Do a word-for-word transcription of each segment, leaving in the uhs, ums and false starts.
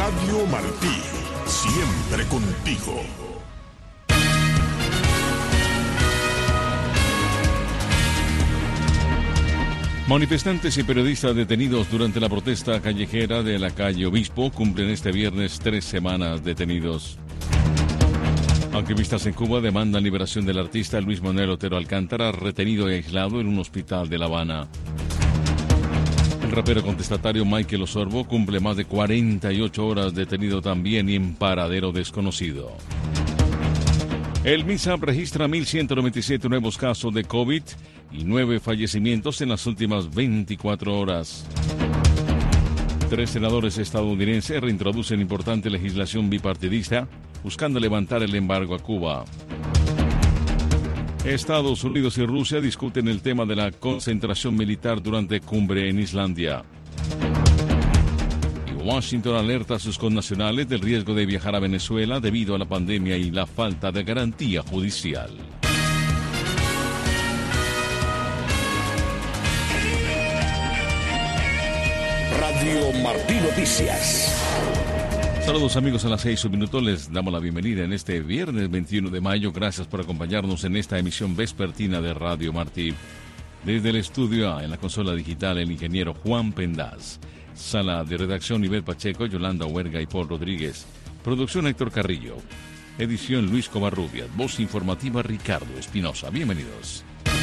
Radio Martí, siempre contigo. Manifestantes y periodistas detenidos durante la protesta callejera de la calle Obispo cumplen este viernes tres semanas detenidos. Activistas en Cuba demandan liberación del artista Luis Manuel Otero Alcántara, retenido y aislado en un hospital de La Habana. El rapero contestatario Michael Osorbo cumple más de cuarenta y ocho horas detenido también y en paradero desconocido. El MINSAP registra mil ciento noventa y siete nuevos casos de COVID y nueve fallecimientos en las últimas veinticuatro horas. Tres senadores estadounidenses reintroducen importante legislación bipartidista buscando levantar el embargo a Cuba. Estados Unidos y Rusia discuten el tema de la concentración militar durante cumbre en Islandia. Y Washington alerta a sus connacionales del riesgo de viajar a Venezuela debido a la pandemia y la falta de garantía judicial. Radio Martí Noticias. Saludos amigos, a las seis un minuto les damos la bienvenida en este viernes veintiuno de mayo. Gracias por acompañarnos en esta emisión vespertina de Radio Martí. Desde el estudio A, en la consola digital, el ingeniero Juan Pendaz. Sala de redacción, Ivette Pacheco, Yolanda Huerga y Paul Rodríguez. Producción, Héctor Carrillo. Edición, Luis Covarrubias. Voz informativa, Ricardo Espinosa. Bienvenidos.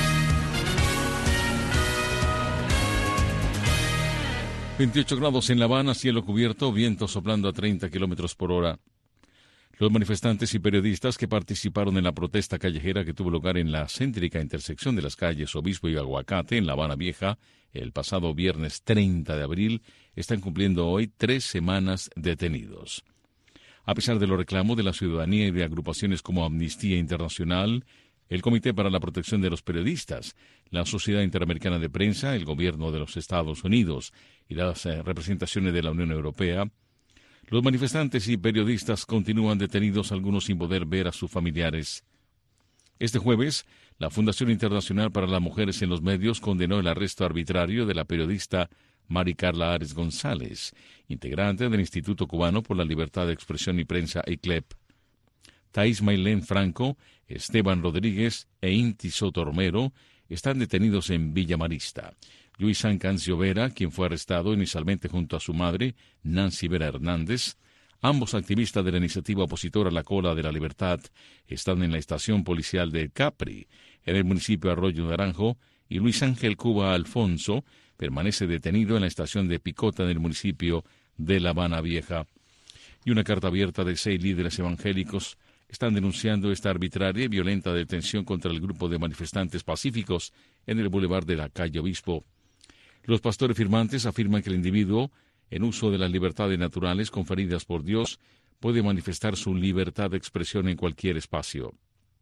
veintiocho grados en La Habana, cielo cubierto, viento soplando a treinta kilómetros por hora. Los manifestantes y periodistas que participaron en la protesta callejera que tuvo lugar en la céntrica intersección de las calles Obispo y Aguacate en La Habana Vieja el pasado viernes treinta de abril están cumpliendo hoy tres semanas detenidos. A pesar de los reclamos de la ciudadanía y de agrupaciones como Amnistía Internacional, el Comité para la Protección de los Periodistas, la Sociedad Interamericana de Prensa, el Gobierno de los Estados Unidos y las eh, representaciones de la Unión Europea, los manifestantes y periodistas continúan detenidos, algunos sin poder ver a sus familiares. Este jueves, la Fundación Internacional para las Mujeres en los Medios condenó el arresto arbitrario de la periodista Mari Carla Ares González, integrante del Instituto Cubano por la Libertad de Expresión y Prensa, I C L E P. Thais Maylén Franco, Esteban Rodríguez e Inti Soto Romero están detenidos en Villa Marista. Luis Cancio Vera, quien fue arrestado inicialmente junto a su madre, Nancy Vera Hernández, ambos activistas de la iniciativa opositora a la Cola de la Libertad, están en la estación policial de Capri, en el municipio de Arroyo Naranjo, y Luis Ángel Cuba Alfonso permanece detenido en la estación de Picota del municipio de La Habana Vieja. Y una carta abierta de seis líderes evangélicos están denunciando esta arbitraria y violenta detención contra el grupo de manifestantes pacíficos en el bulevar de la calle Obispo. Los pastores firmantes afirman que el individuo, en uso de las libertades naturales conferidas por Dios, puede manifestar su libertad de expresión en cualquier espacio.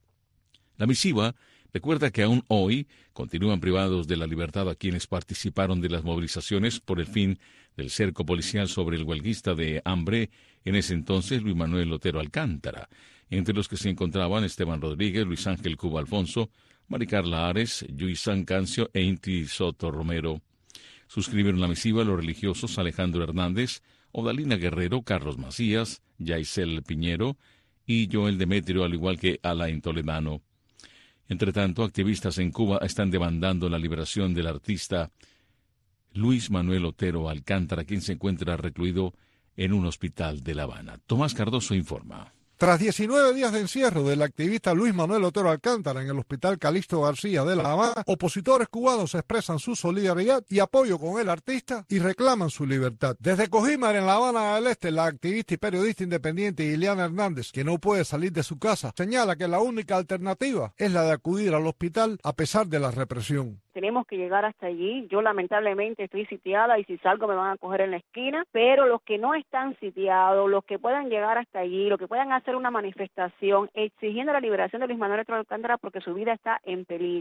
La misiva recuerda que aún hoy continúan privados de la libertad a quienes participaron de las movilizaciones por el fin del cerco policial sobre el huelguista de hambre, en ese entonces Luis Manuel Otero Alcántara, entre los que se encontraban Esteban Rodríguez, Luis Ángel Cuba Alfonso, Mari Carla Ares, Luis Cancio e Inti Soto Romero. Suscribieron la misiva los religiosos Alejandro Hernández, Odalina Guerrero, Carlos Macías, Yaisel Piñero y Joel Demetrio, al igual que Alain Toledano. Entre tanto, activistas en Cuba están demandando la liberación del artista Luis Manuel Otero Alcántara, quien se encuentra recluido en un hospital de La Habana. Tomás Cardoso informa. Tras diecinueve días de encierro del activista Luis Manuel Otero Alcántara en el Hospital Calixto García de La Habana, opositores cubanos expresan su solidaridad y apoyo con el artista y reclaman su libertad. Desde Cojímar, en La Habana del Este, la activista y periodista independiente Ileana Hernández, que no puede salir de su casa, señala que la única alternativa es la de acudir al hospital a pesar de la represión. Tenemos que llegar hasta allí. Yo lamentablemente estoy sitiada y si salgo me van a coger en la esquina, pero los que no están sitiados, los que puedan llegar hasta allí, los que puedan hacer una manifestación exigiendo la liberación de Luis Manuel Otero Alcántara porque su vida está en peligro.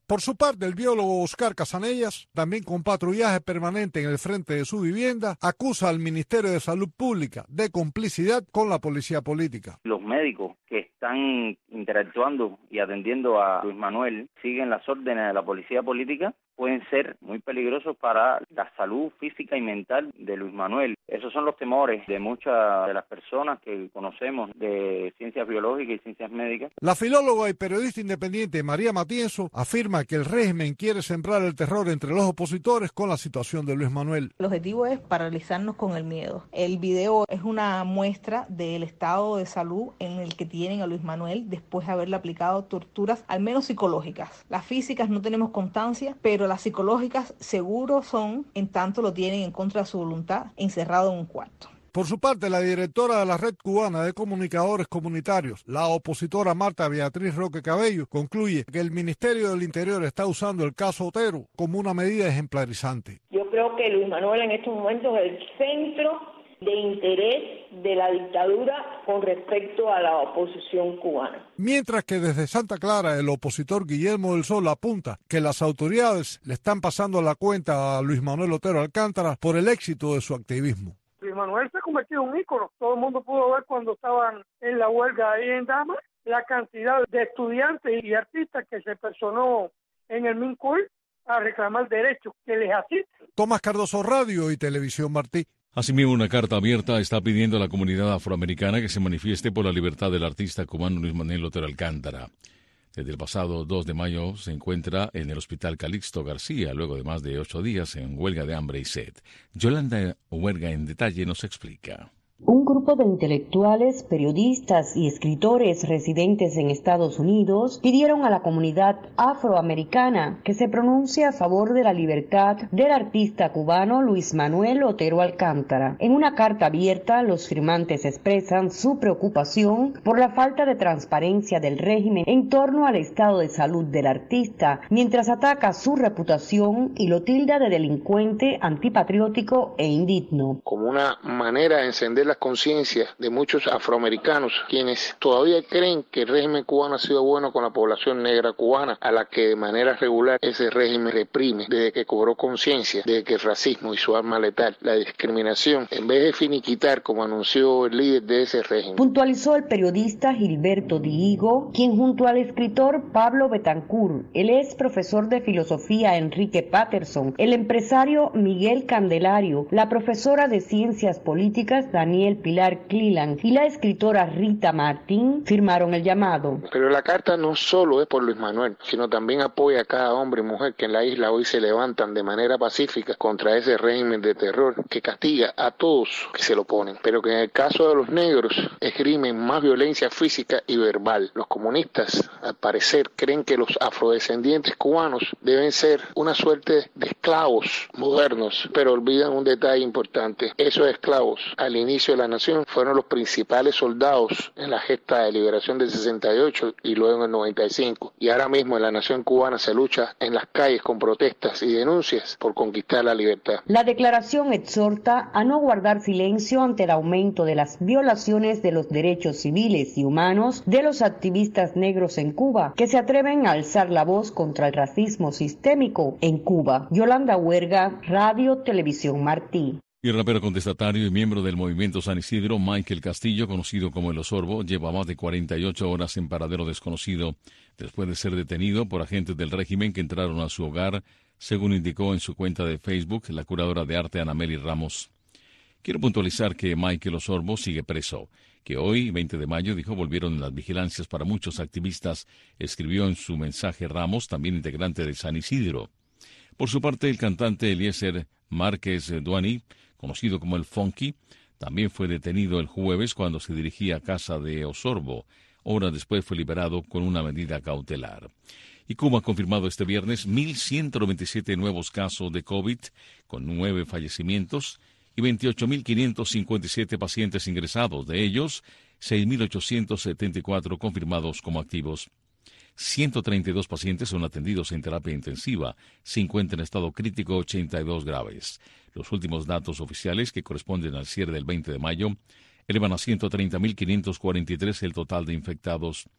Por su parte, el biólogo Oscar Casanellas, también con patrullaje permanente en el frente de su vivienda, acusa al Ministerio de Salud Pública de complicidad con la policía política. Los médicos que están interactuando y atendiendo a Luis Manuel siguen las órdenes de la policía política, pueden ser muy peligrosos para la salud física y mental de Luis Manuel. Esos son los temores de muchas de las personas que conocemos de ciencias biológicas y ciencias médicas. La filóloga y periodista independiente María Matienzo afirma que el régimen quiere sembrar el terror entre los opositores con la situación de Luis Manuel. El objetivo es paralizarnos con el miedo. El video es una muestra del estado de salud en el que tienen a Luis Manuel después de haberle aplicado torturas, al menos psicológicas. Las físicas no tenemos constancia, pero las psicológicas seguro son, en tanto lo tienen en contra de su voluntad, encerrado en un cuarto. Por su parte, la directora de la Red Cubana de Comunicadores Comunitarios, la opositora Marta Beatriz Roque Cabello, concluye que el Ministerio del Interior está usando el caso Otero como una medida ejemplarizante. Yo creo que Luis Manuel en estos momentos es el centro de interés de la dictadura con respecto a la oposición cubana. Mientras que desde Santa Clara el opositor Guillermo del Sol apunta que las autoridades le están pasando la cuenta a Luis Manuel Otero Alcántara por el éxito de su activismo. Luis Manuel se ha convertido en un ícono. Todo el mundo pudo ver cuando estaban en la huelga ahí en Damas la cantidad de estudiantes y artistas que se personó en el MINCUL a reclamar derechos que les asisten. Tomás Cardoso, Radio y Televisión Martí. Asimismo, una carta abierta está pidiendo a la comunidad afroamericana que se manifieste por la libertad del artista cubano Luis Manuel Otero Alcántara. Desde el pasado dos de mayo se encuentra en el Hospital Calixto García, luego de más de ocho días en huelga de hambre y sed. Yolanda Huerga en detalle nos explica. Un grupo de intelectuales, periodistas y escritores residentes en Estados Unidos pidieron a la comunidad afroamericana que se pronuncie a favor de la libertad del artista cubano Luis Manuel Otero Alcántara. En una carta abierta, los firmantes expresan su preocupación por la falta de transparencia del régimen en torno al estado de salud del artista, mientras ataca su reputación y lo tilda de delincuente, antipatriótico e indigno. Como una manera de encender las conciencias de muchos afroamericanos quienes todavía creen que el régimen cubano ha sido bueno con la población negra cubana, a la que de manera regular ese régimen reprime desde que cobró conciencia de que el racismo y su arma letal, la discriminación, en vez de finiquitar como anunció el líder de ese régimen. Puntualizó el periodista Gilberto Diego, quien junto al escritor Pablo Betancourt, el ex profesor de filosofía Enrique Patterson, el empresario Miguel Candelario, la profesora de ciencias políticas Daniel Pilar Cleland y la escritora Rita Martín firmaron el llamado. Pero la carta no solo es por Luis Manuel, sino también apoya a cada hombre y mujer que en la isla hoy se levantan de manera pacífica contra ese régimen de terror que castiga a todos que se lo oponen, pero que en el caso de los negros esgrimen más violencia física y verbal. Los comunistas, al parecer, creen que los afrodescendientes cubanos deben ser una suerte de esclavos modernos, pero olvidan un detalle importante. Esos esclavos, al inicio de la nación, fueron los principales soldados en la gesta de liberación del sesenta y ocho y luego en el noventa y cinco. Y ahora mismo en la nación cubana se lucha en las calles con protestas y denuncias por conquistar la libertad. La declaración exhorta a no guardar silencio ante el aumento de las violaciones de los derechos civiles y humanos de los activistas negros en Cuba, que se atreven a alzar la voz contra el racismo sistémico en Cuba. Yolanda Huerga, Radio Televisión Martí. Y el rapero contestatario y miembro del movimiento San Isidro, Michael Castillo, conocido como El Osorbo, lleva más de cuarenta y ocho horas en paradero desconocido después de ser detenido por agentes del régimen que entraron a su hogar, según indicó en su cuenta de Facebook la curadora de arte Anameli Ramos. Quiero puntualizar que Michael Osorbo sigue preso, que hoy, veinte de mayo, dijo volvieron las vigilancias para muchos activistas, escribió en su mensaje Ramos, también integrante de San Isidro. Por su parte, el cantante Eliezer Márquez Duani, conocido como el Funky, también fue detenido el jueves cuando se dirigía a casa de Osorbo. Horas después fue liberado con una medida cautelar. Y Cuba ha confirmado este viernes mil ciento noventa y siete nuevos casos de COVID, con nueve fallecimientos y veintiocho mil quinientos cincuenta y siete pacientes ingresados, de ellos seis mil ochocientos setenta y cuatro confirmados como activos. ciento treinta y dos pacientes son atendidos en terapia intensiva, cincuenta en estado crítico, ochenta y dos graves. Los últimos datos oficiales, que corresponden al cierre del veinte de mayo, elevan a ciento treinta mil quinientos cuarenta y tres el total de infectados.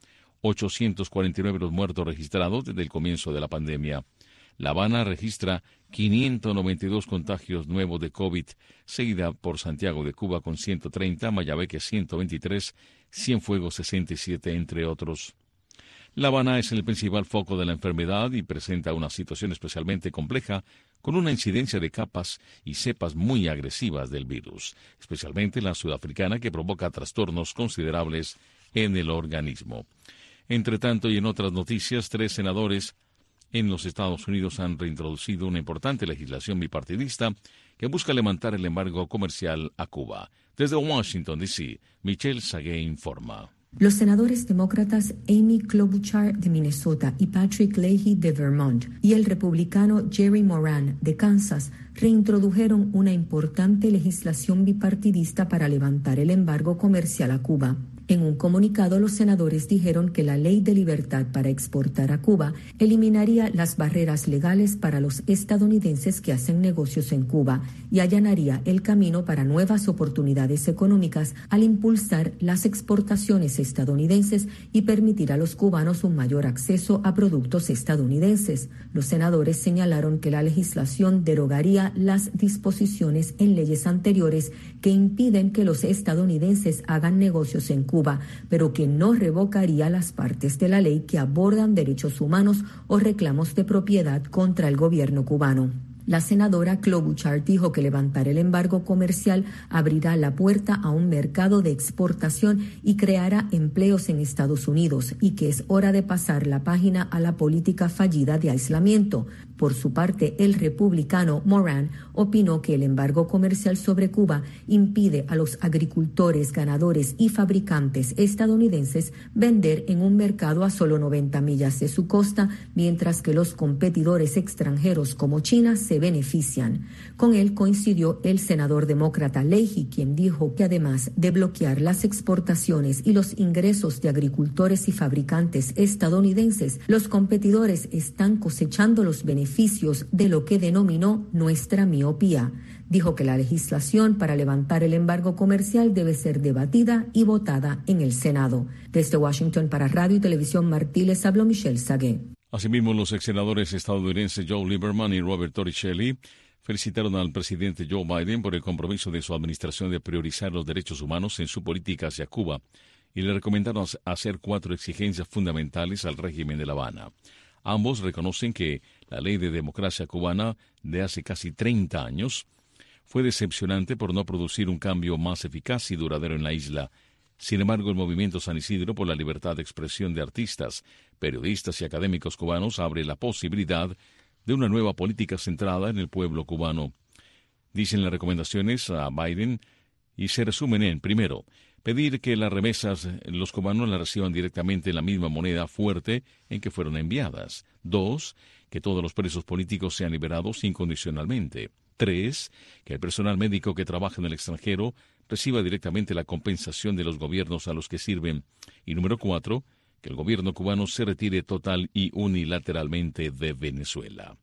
ochocientos cuarenta y nueve los muertos registrados desde el comienzo de la pandemia. La Habana registra quinientos noventa y dos contagios nuevos de COVID, seguida por Santiago de Cuba con ciento treinta, Mayabeque ciento veintitrés, Cienfuegos sesenta y siete, entre otros. La Habana es el principal foco de la enfermedad y presenta una situación especialmente compleja, con una incidencia de capas y cepas muy agresivas del virus, especialmente la sudafricana, que provoca trastornos considerables en el organismo. Entre tanto, y en otras noticias, tres senadores en los Estados Unidos han reintroducido una importante legislación bipartidista que busca levantar el embargo comercial a Cuba. Desde Washington, D C, Michelle Sagué informa. Los senadores demócratas Amy Klobuchar de Minnesota y Patrick Leahy de Vermont y el republicano Jerry Moran de Kansas reintrodujeron una importante legislación bipartidista para levantar el embargo comercial a Cuba. En un comunicado, los senadores dijeron que la ley de libertad para exportar a Cuba eliminaría las barreras legales para los estadounidenses que hacen negocios en Cuba y allanaría el camino para nuevas oportunidades económicas al impulsar las exportaciones estadounidenses y permitir a los cubanos un mayor acceso a productos estadounidenses. Los senadores señalaron que la legislación derogaría las disposiciones en leyes anteriores que impiden que los estadounidenses hagan negocios en Cuba. Cuba, pero que no revocaría las partes de la ley que abordan derechos humanos o reclamos de propiedad contra el gobierno cubano. La senadora Klobuchar dijo que levantar el embargo comercial abrirá la puerta a un mercado de exportación y creará empleos en Estados Unidos y que es hora de pasar la página a la política fallida de aislamiento. Por su parte, el republicano Moran opinó que el embargo comercial sobre Cuba impide a los agricultores, ganadores y fabricantes estadounidenses vender en un mercado a solo noventa millas de su costa, mientras que los competidores extranjeros como China se benefician. Con él coincidió el senador demócrata Leahy, quien dijo que además de bloquear las exportaciones y los ingresos de agricultores y fabricantes estadounidenses, los competidores están cosechando los beneficios beneficios de lo que denominó nuestra miopía. Dijo que la legislación para levantar el embargo comercial debe ser debatida y votada en el Senado. Desde Washington para Radio y Televisión Martí les habló Michelle Sagué. Asimismo, los ex senadores estadounidenses Joe Lieberman y Robert Torricelli felicitaron al presidente Joe Biden por el compromiso de su administración de priorizar los derechos humanos en su política hacia Cuba y le recomendaron hacer cuatro exigencias fundamentales al régimen de La Habana. Ambos reconocen que la ley de democracia cubana de hace casi treinta años fue decepcionante por no producir un cambio más eficaz y duradero en la isla. Sin embargo, el movimiento San Isidro por la libertad de expresión de artistas, periodistas y académicos cubanos abre la posibilidad de una nueva política centrada en el pueblo cubano. Dicen las recomendaciones a Biden y se resumen en, primero, pedir que las remesas los cubanos las reciban directamente en la misma moneda fuerte en que fueron enviadas. Dos, que todos los presos políticos sean liberados incondicionalmente. Tres, que el personal médico que trabaja en el extranjero reciba directamente la compensación de los gobiernos a los que sirven. Y número cuatro, que el gobierno cubano se retire total y unilateralmente de Venezuela.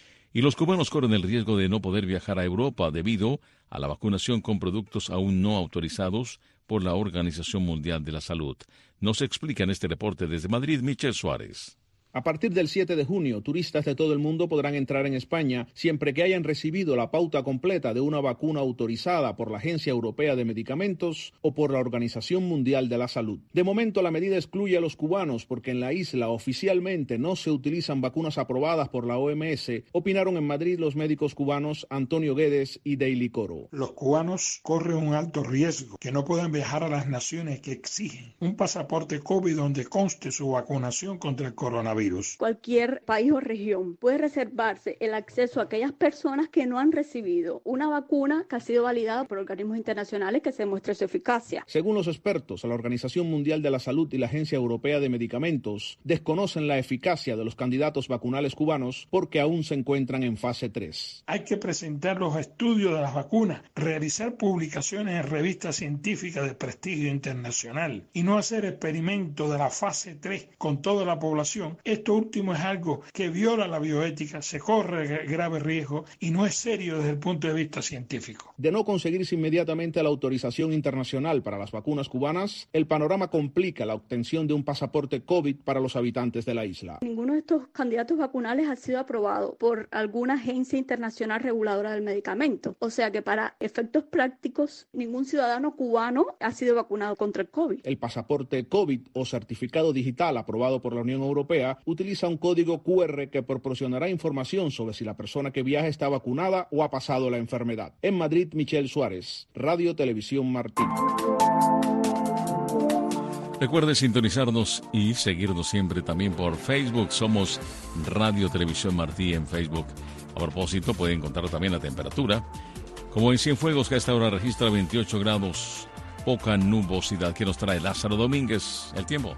Y los cubanos corren el riesgo de no poder viajar a Europa debido a la vacunación con productos aún no autorizados por la Organización Mundial de la Salud. Nos explica en este reporte desde Madrid, Michel Suárez. A partir del siete de junio, turistas de todo el mundo podrán entrar en España siempre que hayan recibido la pauta completa de una vacuna autorizada por la Agencia Europea de Medicamentos o por la Organización Mundial de la Salud. De momento, la medida excluye a los cubanos porque en la isla oficialmente no se utilizan vacunas aprobadas por la O M S, opinaron en Madrid los médicos cubanos Antonio Guedes y Daily Coro. Los cubanos corren un alto riesgo, que no puedan viajar a las naciones que exigen un pasaporte COVID donde conste su vacunación contra el coronavirus. Cualquier país o región puede reservarse el acceso a aquellas personas que no han recibido una vacuna que ha sido validada por organismos internacionales que se demuestre su eficacia. Según los expertos, la Organización Mundial de la Salud y la Agencia Europea de Medicamentos desconocen la eficacia de los candidatos vacunales cubanos porque aún se encuentran en fase tres. Hay que presentar los estudios de las vacunas, realizar publicaciones en revistas científicas de prestigio internacional y no hacer experimentos de la fase tres con toda la población Esto último es algo que viola la bioética, se corre grave riesgo y no es serio desde el punto de vista científico. De no conseguirse inmediatamente la autorización internacional para las vacunas cubanas, el panorama complica la obtención de un pasaporte COVID para los habitantes de la isla. Ninguno de estos candidatos vacunales ha sido aprobado por alguna agencia internacional reguladora del medicamento. O sea que para efectos prácticos, ningún ciudadano cubano ha sido vacunado contra el COVID. El pasaporte COVID o certificado digital aprobado por la Unión Europea utiliza un código cu erre que proporcionará información sobre si la persona que viaja está vacunada o ha pasado la enfermedad. En Madrid, Michelle Suárez, Radio Televisión Martín. Recuerde sintonizarnos y seguirnos siempre también por Facebook. Somos Radio Televisión Martí en Facebook. A propósito, puede encontrar también la temperatura. Como en Cienfuegos, que a esta hora registra veintiocho grados, poca nubosidad. Que nos trae Lázaro Domínguez. El tiempo.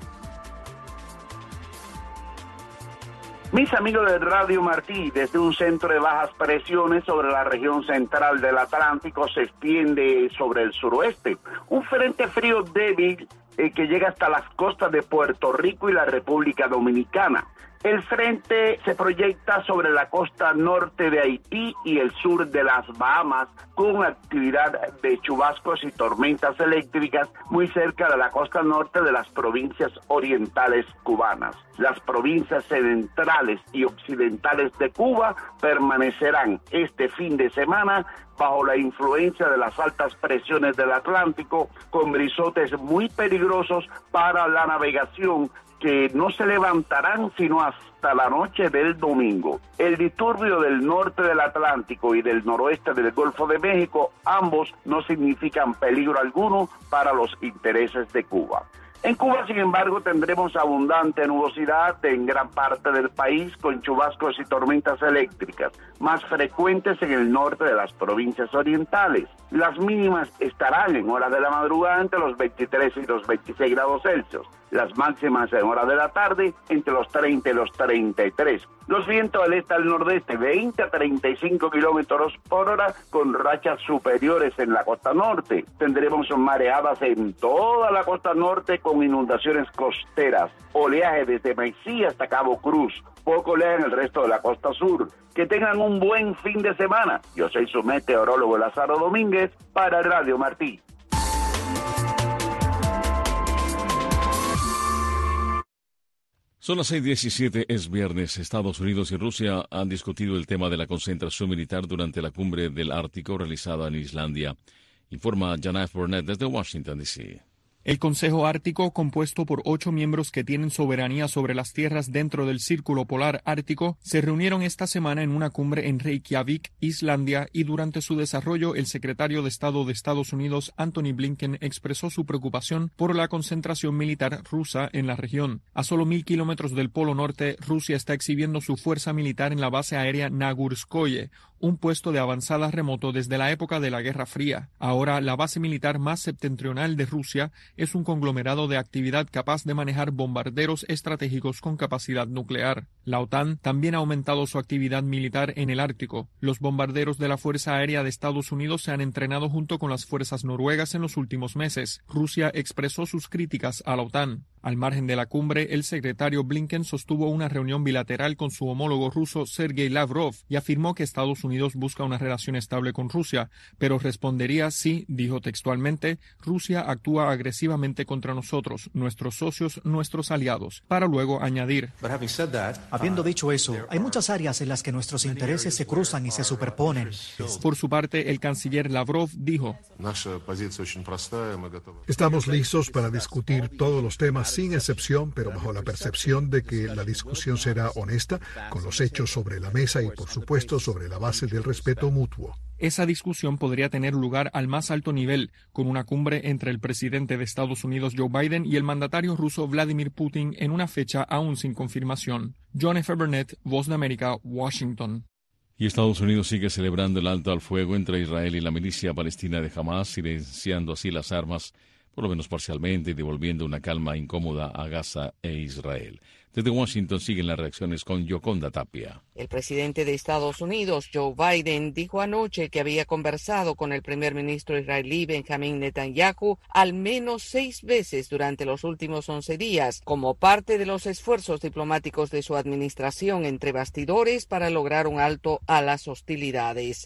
Mis amigos de Radio Martí, desde un centro de bajas presiones sobre la región central del Atlántico se extiende sobre el suroeste. Un frente frío débil eh, que llega hasta las costas de Puerto Rico y la República Dominicana. El frente se proyecta sobre la costa norte de Haití y el sur de las Bahamas, con actividad de chubascos y tormentas eléctricas muy cerca de la costa norte de las provincias orientales cubanas. Las provincias centrales y occidentales de Cuba permanecerán este fin de semana bajo la influencia de las altas presiones del Atlántico, con brisotes muy peligrosos para la navegación, que no se levantarán sino hasta la noche del domingo. El disturbio del norte del Atlántico y del noroeste del Golfo de México, ambos no significan peligro alguno para los intereses de Cuba. En Cuba, sin embargo, tendremos abundante nubosidad en gran parte del país, con chubascos y tormentas eléctricas, más frecuentes en el norte de las provincias orientales. Las mínimas estarán en horas de la madrugada entre los veintitrés y los veintiséis grados Celsius. Las máximas en horas de la tarde entre los treinta y los treinta y tres. Los vientos del este al nordeste veinte a treinta y cinco kilómetros por hora, con rachas superiores en la costa norte. Tendremos mareadas en toda la costa norte con inundaciones costeras, oleaje desde Maicí hasta Cabo Cruz, poco oleaje en el resto de la costa sur. Que tengan un buen fin de semana. Yo soy su meteorólogo Lázaro Domínguez para Radio Martí. Son las seis diecisiete, es viernes. Estados Unidos y Rusia han discutido el tema de la concentración militar durante la cumbre del Ártico realizada en Islandia. Informa Janeth Burnett desde Washington, D C El Consejo Ártico, compuesto por ocho miembros que tienen soberanía sobre las tierras dentro del Círculo Polar Ártico, se reunieron esta semana en una cumbre en Reykjavik, Islandia, y durante su desarrollo el secretario de Estado de Estados Unidos, Antony Blinken, expresó su preocupación por la concentración militar rusa en la región. A solo mil kilómetros del Polo Norte, Rusia está exhibiendo su fuerza militar en la base aérea Nagurskoye, un puesto de avanzada remoto desde la época de la Guerra Fría. Ahora, la base militar más septentrional de Rusia es un conglomerado de actividad capaz de manejar bombarderos estratégicos con capacidad nuclear. La OTAN también ha aumentado su actividad militar en el Ártico. Los bombarderos de la Fuerza Aérea de Estados Unidos se han entrenado junto con las fuerzas noruegas en los últimos meses. Rusia expresó sus críticas a la OTAN. Al margen de la cumbre, el secretario Blinken sostuvo una reunión bilateral con su homólogo ruso Sergei Lavrov y afirmó que Estados Unidos busca una relación estable con Rusia, pero respondería si, dijo textualmente, Rusia actúa agresivamente contra nosotros, nuestros socios, nuestros aliados, para luego añadir. Habiendo dicho eso, hay muchas áreas en las que nuestros intereses se cruzan y se superponen. Por su parte, el canciller Lavrov dijo: Estamos listos para discutir todos los temas sin excepción, pero bajo la percepción de que la discusión será honesta, con los hechos sobre la mesa y, por supuesto, sobre la base del respeto mutuo. Esa discusión podría tener lugar al más alto nivel, con una cumbre entre el presidente de Estados Unidos Joe Biden y el mandatario ruso Vladimir Putin en una fecha aún sin confirmación. John F. Burnett, Voz de América, Washington. Y Estados Unidos sigue celebrando el alto al fuego entre Israel y la milicia palestina de Hamas, silenciando así las armas, por lo menos parcialmente, y devolviendo una calma incómoda a Gaza e Israel. Desde Washington siguen las reacciones con Yoconda Tapia. El presidente de Estados Unidos, Joe Biden, dijo anoche que había conversado con el primer ministro israelí Benjamín Netanyahu al menos seis veces durante los últimos once días, como parte de los esfuerzos diplomáticos de su administración entre bastidores para lograr un alto a las hostilidades.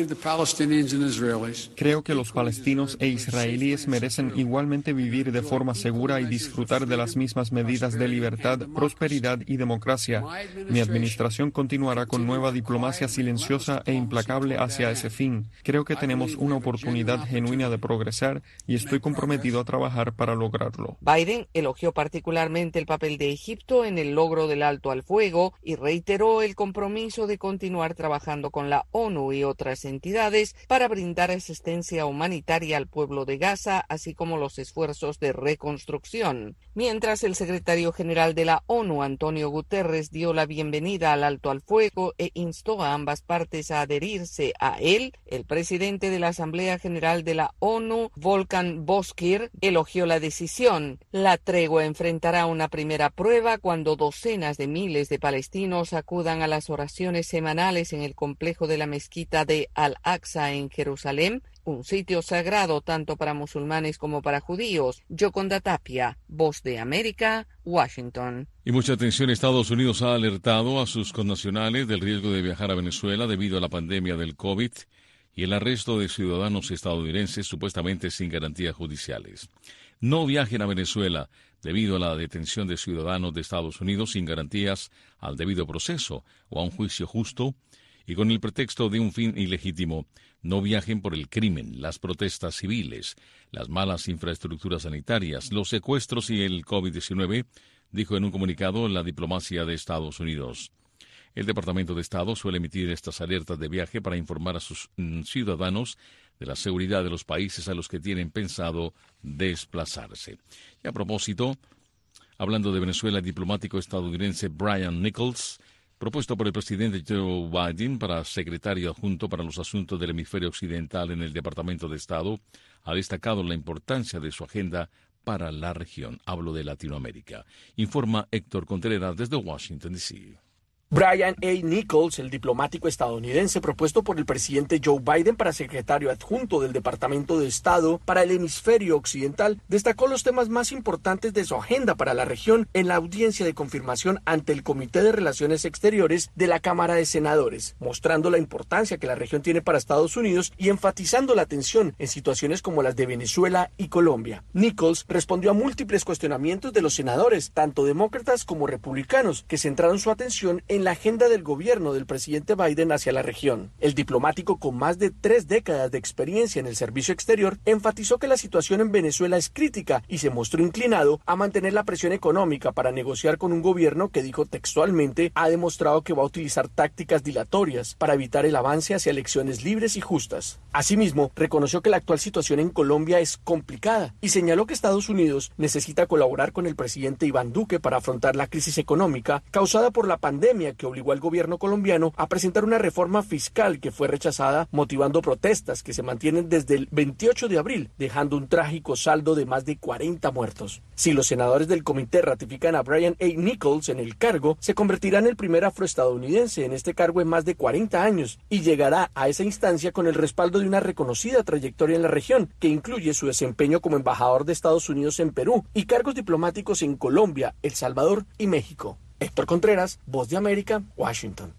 Creo que los palestinos e israelíes merecen igualmente vivir de forma segura y disfrutar de las mismas medidas de libertad, prosperidad y democracia. Mi administración continuará con nueva diplomacia silenciosa e implacable hacia ese fin. Creo que tenemos una oportunidad genuina de progresar y estoy comprometido a trabajar para lograrlo. Biden elogió particularmente el papel de Egipto en el logro del alto al fuego y reiteró el compromiso de continuar trabajando con la ONU y otras entidades para brindar asistencia humanitaria al pueblo de Gaza, así como los esfuerzos de reconstrucción. Mientras el secretario general de la ONU, Antonio Guterres, dio la bienvenida al alto al fuego e instó a ambas partes a adherirse a él, el presidente de la Asamblea General de la ONU, Volkan Bozkır, elogió la decisión. La tregua enfrentará una primera prueba cuando docenas de miles de palestinos acudan a las oraciones semanales en el complejo de la mezquita de Al-Aqsa en Jerusalén, un sitio sagrado tanto para musulmanes como para judíos. Yoconda Tapia, Voz de América, Washington. Y mucha atención, Estados Unidos ha alertado a sus connacionales del riesgo de viajar a Venezuela debido a la pandemia del COVID y el arresto de ciudadanos estadounidenses supuestamente sin garantías judiciales. No viajen a Venezuela debido a la detención de ciudadanos de Estados Unidos sin garantías al debido proceso o a un juicio justo y con el pretexto de un fin ilegítimo. No viajen por el crimen, las protestas civiles, las malas infraestructuras sanitarias, los secuestros y el COVID diecinueve, dijo en un comunicado la diplomacia de Estados Unidos. El Departamento de Estado suele emitir estas alertas de viaje para informar a sus mm, ciudadanos de la seguridad de los países a los que tienen pensado desplazarse. Y a propósito, hablando de Venezuela, el diplomático estadounidense Brian Nichols, propuesto por el presidente Joe Biden para secretario adjunto para los asuntos del hemisferio occidental en el Departamento de Estado, ha destacado la importancia de su agenda para la región. Hablo de Latinoamérica. Informa Héctor Contreras desde Washington, D C Brian A. Nichols, el diplomático estadounidense propuesto por el presidente Joe Biden para secretario adjunto del Departamento de Estado para el hemisferio occidental, destacó los temas más importantes de su agenda para la región en la audiencia de confirmación ante el Comité de Relaciones Exteriores de la Cámara de Senadores, mostrando la importancia que la región tiene para Estados Unidos y enfatizando la tensión en situaciones como las de Venezuela y Colombia. Nichols respondió a múltiples cuestionamientos de los senadores, tanto demócratas como republicanos, que centraron su atención en en la agenda del gobierno del presidente Biden hacia la región. El diplomático, con más de tres décadas de experiencia en el servicio exterior, enfatizó que la situación en Venezuela es crítica y se mostró inclinado a mantener la presión económica para negociar con un gobierno que, dijo textualmente, ha demostrado que va a utilizar tácticas dilatorias para evitar el avance hacia elecciones libres y justas. Asimismo, reconoció que la actual situación en Colombia es complicada y señaló que Estados Unidos necesita colaborar con el presidente Iván Duque para afrontar la crisis económica causada por la pandemia que obligó al gobierno colombiano a presentar una reforma fiscal que fue rechazada, motivando protestas que se mantienen desde el veintiocho de abril, dejando un trágico saldo de más de cuarenta muertos. Si los senadores del comité ratifican a Brian A. Nichols en el cargo, se convertirá en el primer afroestadounidense en este cargo en más de cuarenta años y llegará a esa instancia con el respaldo de una reconocida trayectoria en la región, que incluye su desempeño como embajador de Estados Unidos en Perú y cargos diplomáticos en Colombia, El Salvador y México. Héctor Contreras, Voz de América, Washington.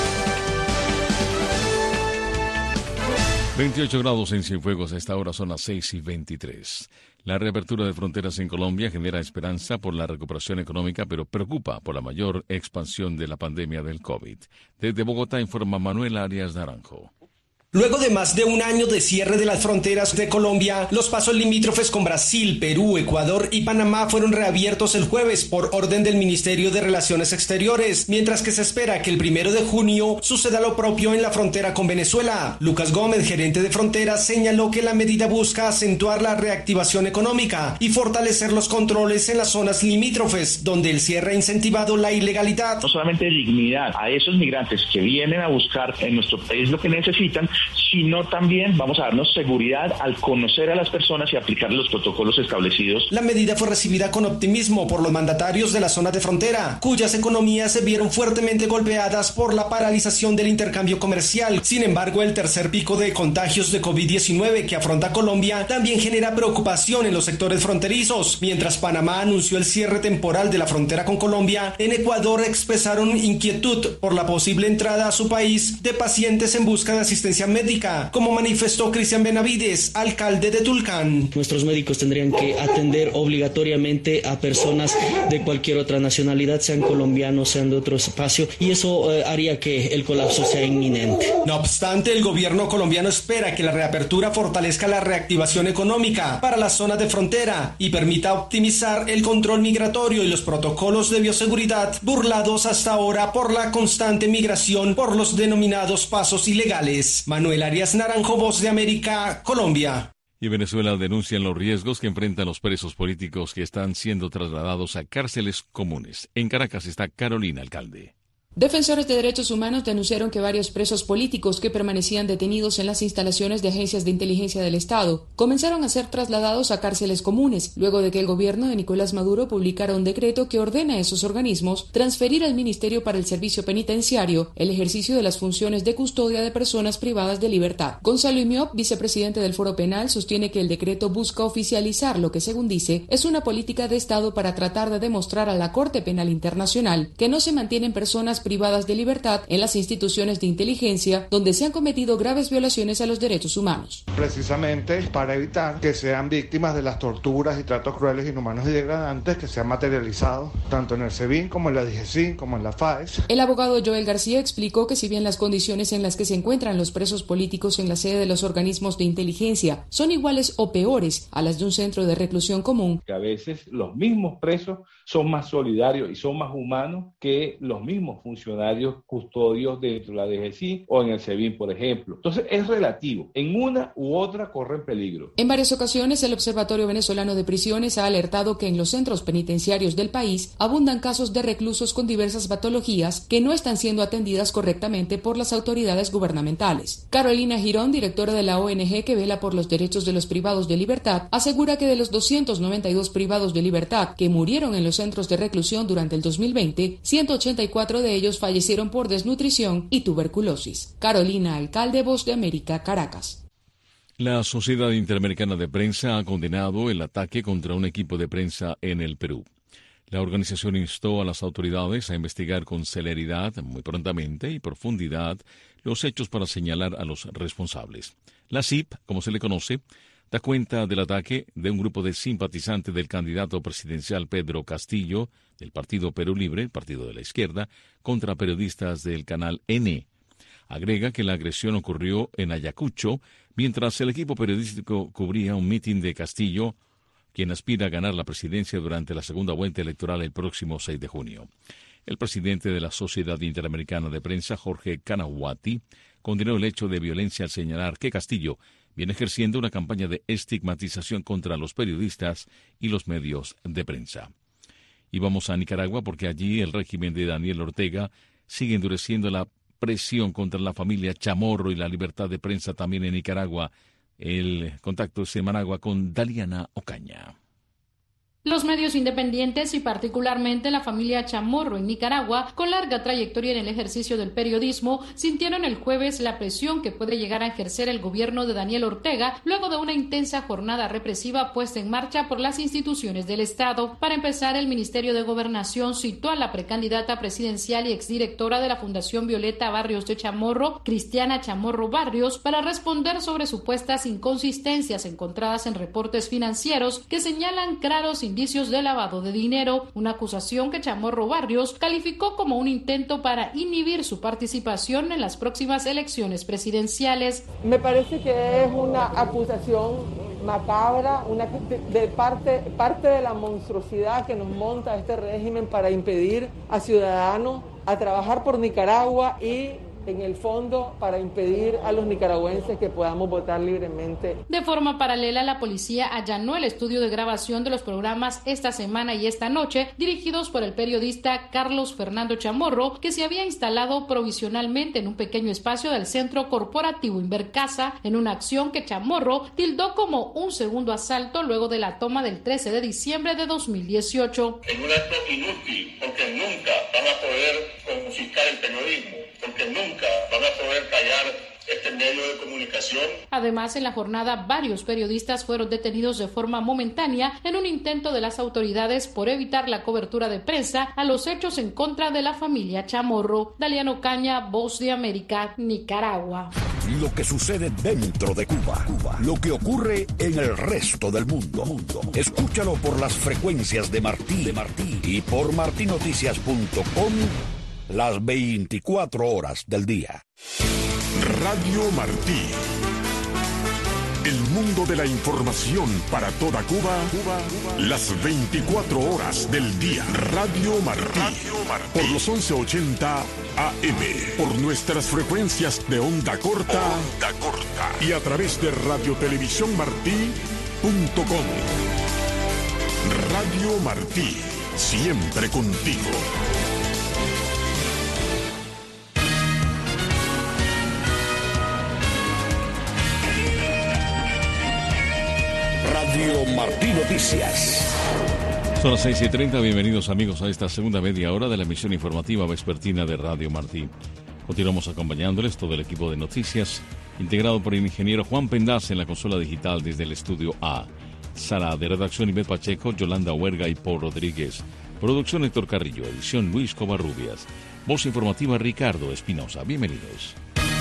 veintiocho grados en Cienfuegos, a esta hora son las seis y veintitrés. La reapertura de fronteras en Colombia genera esperanza por la recuperación económica, pero preocupa por la mayor expansión de la pandemia del COVID. Desde Bogotá informa Manuel Arias Naranjo. Luego de más de un año de cierre de las fronteras de Colombia, los pasos limítrofes con Brasil, Perú, Ecuador y Panamá fueron reabiertos el jueves por orden del Ministerio de Relaciones Exteriores, mientras que se espera que el primero de junio suceda lo propio en la frontera con Venezuela. Lucas Gómez, gerente de fronteras, señaló que la medida busca acentuar la reactivación económica y fortalecer los controles en las zonas limítrofes, donde el cierre ha incentivado la ilegalidad. No solamente dignidad a esos migrantes que vienen a buscar en nuestro país lo que necesitan, sino también vamos a darnos seguridad al conocer a las personas y aplicar los protocolos establecidos. La medida fue recibida con optimismo por los mandatarios de la zona de frontera, cuyas economías se vieron fuertemente golpeadas por la paralización del intercambio comercial. Sin embargo, el tercer pico de contagios de COVID diecinueve que afronta Colombia también genera preocupación en los sectores fronterizos. Mientras Panamá anunció el cierre temporal de la frontera con Colombia, en Ecuador expresaron inquietud por la posible entrada a su país de pacientes en busca de asistencia médica, como manifestó Cristian Benavides, alcalde de Tulcán. Nuestros médicos tendrían que atender obligatoriamente a personas de cualquier otra nacionalidad, sean colombianos, sean de otro espacio, y eso eh, haría que el colapso sea inminente. No obstante, el gobierno colombiano espera que la reapertura fortalezca la reactivación económica para las zonas de frontera y permita optimizar el control migratorio y los protocolos de bioseguridad burlados hasta ahora por la constante migración por los denominados pasos ilegales. Manuel Arias Naranjo, Voz de América, Colombia. Y Venezuela denuncia los riesgos que enfrentan los presos políticos que están siendo trasladados a cárceles comunes. En Caracas está Carolina Alcalde. Defensores de derechos humanos denunciaron que varios presos políticos que permanecían detenidos en las instalaciones de agencias de inteligencia del Estado comenzaron a ser trasladados a cárceles comunes, luego de que el gobierno de Nicolás Maduro publicara un decreto que ordena a esos organismos transferir al Ministerio para el Servicio Penitenciario el ejercicio de las funciones de custodia de personas privadas de libertad. Gonzalo Imiop, vicepresidente del Foro Penal, sostiene que el decreto busca oficializar lo que, según dice, es una política de Estado para tratar de demostrar a la Corte Penal Internacional que no se mantienen personas privadas de libertad en las instituciones de inteligencia donde se han cometido graves violaciones a los derechos humanos. Precisamente para evitar que sean víctimas de las torturas y tratos crueles, inhumanos y degradantes que se han materializado tanto en el SEBIN como en la DIGESIN como en la FAES. El abogado Joel García explicó que si bien las condiciones en las que se encuentran los presos políticos en la sede de los organismos de inteligencia son iguales o peores a las de un centro de reclusión común, que a veces los mismos presos son más solidarios y son más humanos que los mismos funcionarios custodios dentro de la D G C I o en el SEBIN, por ejemplo. Entonces es relativo, en una u otra corren peligro. En varias ocasiones el Observatorio Venezolano de Prisiones ha alertado que en los centros penitenciarios del país abundan casos de reclusos con diversas patologías que no están siendo atendidas correctamente por las autoridades gubernamentales. Carolina Girón, directora de la O N G que vela por los derechos de los privados de libertad, asegura que de los doscientos noventa y dos privados de libertad que murieron en los centros de reclusión durante el dos mil veinte, ciento ochenta y cuatro de ellos fallecieron por desnutrición y tuberculosis. Carolina Alcalde, Voz de América, Caracas. La Sociedad Interamericana de Prensa ha condenado el ataque contra un equipo de prensa en el Perú. La organización instó a las autoridades a investigar con celeridad, muy prontamente y profundidad, los hechos para señalar a los responsables. La C I P, como se le conoce, da cuenta del ataque de un grupo de simpatizantes del candidato presidencial Pedro Castillo, del Partido Perú Libre, el partido de la izquierda, contra periodistas del canal N. Agrega que la agresión ocurrió en Ayacucho, mientras el equipo periodístico cubría un mitin de Castillo, quien aspira a ganar la presidencia durante la segunda vuelta electoral el próximo seis de junio. El presidente de la Sociedad Interamericana de Prensa, Jorge Canahuati, condenó el hecho de violencia al señalar que Castillo viene ejerciendo una campaña de estigmatización contra los periodistas y los medios de prensa. Y vamos a Nicaragua porque allí el régimen de Daniel Ortega sigue endureciendo la presión contra la familia Chamorro y la libertad de prensa también en Nicaragua. El contacto es en Managua con Daliana Ocaña. Los medios independientes y particularmente la familia Chamorro en Nicaragua, con larga trayectoria en el ejercicio del periodismo, sintieron el jueves la presión que puede llegar a ejercer el gobierno de Daniel Ortega luego de una intensa jornada represiva puesta en marcha por las instituciones del Estado. Para empezar, el Ministerio de Gobernación citó a la precandidata presidencial y exdirectora de la Fundación Violeta Barrios de Chamorro, Cristiana Chamorro Barrios, para responder sobre supuestas inconsistencias encontradas en reportes financieros que señalan claros indicios de lavado de dinero, una acusación que Chamorro Barrios calificó como un intento para inhibir su participación en las próximas elecciones presidenciales. Me parece que es una acusación macabra, una de parte, parte de la monstruosidad que nos monta este régimen para impedir a ciudadanos a trabajar por Nicaragua y en el fondo para impedir a los nicaragüenses que podamos votar libremente. De forma paralela, la policía allanó el estudio de grabación de los programas Esta Semana y Esta Noche, dirigidos por el periodista Carlos Fernando Chamorro, que se había instalado provisionalmente en un pequeño espacio del centro corporativo Invercasa, en una acción que Chamorro tildó como un segundo asalto luego de la toma del trece de diciembre de dos mil dieciocho. Es un acto inútil, porque nunca van a poder confiscar el periodismo, porque nunca van a poder callar este medio de comunicación. Además, en la jornada, varios periodistas fueron detenidos de forma momentánea en un intento de las autoridades por evitar la cobertura de prensa a los hechos en contra de la familia Chamorro. Daliano Caña, Voz de América, Nicaragua. Lo que sucede dentro de Cuba, Cuba, lo que ocurre en el resto del mundo. mundo. Escúchalo por las frecuencias de Martí, de Martí y por martí noticias punto com las veinticuatro horas del día. Radio Martí. El mundo de la información para toda Cuba, Cuba, Cuba. Las veinticuatro horas del día. Radio Martí. Radio Martí. Por los once ochenta A M. Por nuestras frecuencias de onda corta. Onda corta. Y a través de radiotelevisión martí punto com. Radio Martí. Siempre contigo. Radio Martí Noticias. Son las seis y treinta, bienvenidos amigos a esta segunda media hora de la emisión informativa vespertina de Radio Martí. Continuamos acompañándoles todo el equipo de noticias, integrado por el ingeniero Juan Pendaz en la consola digital desde el estudio A. Sala de redacción Ivette Pacheco, Yolanda Huerga y Paul Rodríguez. Producción Héctor Carrillo, edición Luis Covarrubias. Voz informativa Ricardo Espinosa. Bienvenidos.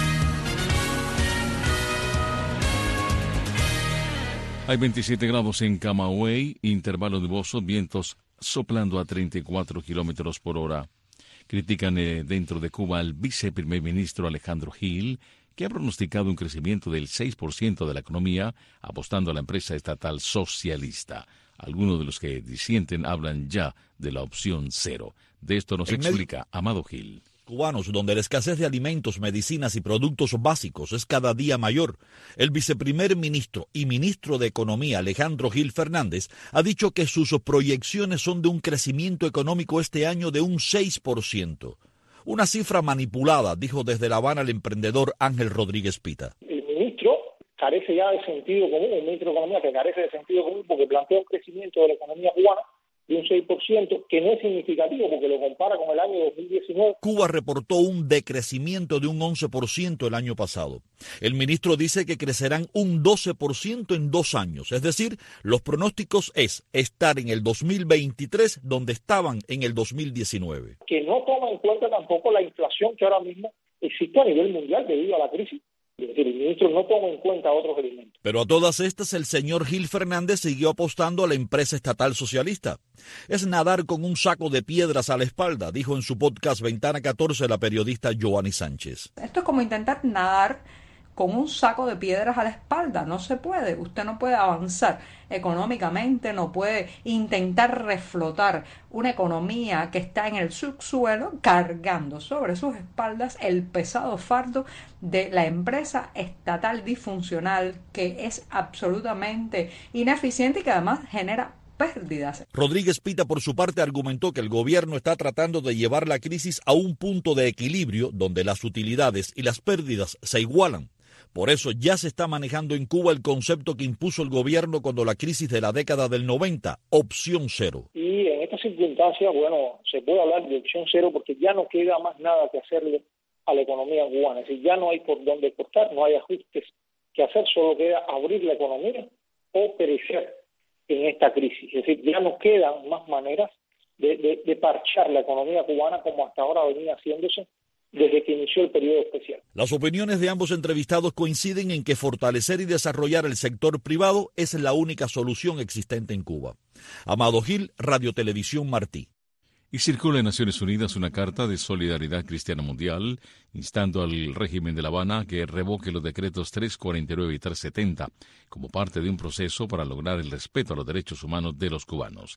Hay veintisiete grados en Camagüey, intervalo nuboso, vientos soplando a treinta y cuatro kilómetros por hora. Critican eh, dentro de Cuba al viceprimer ministro Alejandro Gil, que ha pronosticado un crecimiento del seis por ciento de la economía, apostando a la empresa estatal socialista. Algunos de los que disienten hablan ya de la opción cero. De esto nos explica Amado Gil. Cubanos, donde la escasez de alimentos, medicinas y productos básicos es cada día mayor. El viceprimer ministro y ministro de Economía, Alejandro Gil Fernández, ha dicho que sus proyecciones son de un crecimiento económico este año de un seis por ciento. Una cifra manipulada, dijo desde La Habana el emprendedor Ángel Rodríguez Pita. El ministro carece ya de sentido común, el ministro de Economía que carece de sentido común porque plantea un crecimiento de la economía cubana de un seis por ciento, que no es significativo porque lo compara con el año dos mil diecinueve. Cuba reportó un decrecimiento de un once por ciento el año pasado. El ministro dice que crecerán un doce por ciento en dos años. Es decir, los pronósticos es estar en el dos mil veintitrés donde estaban en el dos mil diecinueve. Que no toma en cuenta tampoco la inflación que ahora mismo existe a nivel mundial debido a la crisis. Es decir, el ministro no toma en cuenta otros elementos. Pero a todas estas el señor Gil Fernández siguió apostando a la empresa estatal socialista. Es nadar con un saco de piedras a la espalda, dijo en su podcast Ventana catorce la periodista Joanny Sánchez. Esto es como intentar nadar con un saco de piedras a la espalda. No se puede. Usted no puede avanzar económicamente, no puede intentar reflotar una economía que está en el subsuelo cargando sobre sus espaldas el pesado fardo de la empresa estatal disfuncional que es absolutamente ineficiente y que además genera pérdidas. Rodríguez Pita, por su parte, argumentó que el gobierno está tratando de llevar la crisis a un punto de equilibrio donde las utilidades y las pérdidas se igualan. Por eso ya se está manejando en Cuba el concepto que impuso el gobierno cuando la crisis de la década del noventa, opción cero. Y en estas circunstancias, bueno, se puede hablar de opción cero porque ya no queda más nada que hacerle a la economía cubana. Es decir, ya no hay por dónde cortar, no hay ajustes que hacer, solo queda abrir la economía o perecer en esta crisis. Es decir, ya no quedan más maneras de, de, de parchar la economía cubana como hasta ahora venía haciéndose desde que inició el periodo especial. Las opiniones de ambos entrevistados coinciden en que fortalecer y desarrollar el sector privado es la única solución existente en Cuba. Amado Gil, Radio Televisión Martí. Y circula en Naciones Unidas una carta de solidaridad cristiana mundial instando al régimen de La Habana que revoque los decretos trescientos cuarenta y nueve y trescientos setenta como parte de un proceso para lograr el respeto a los derechos humanos de los cubanos.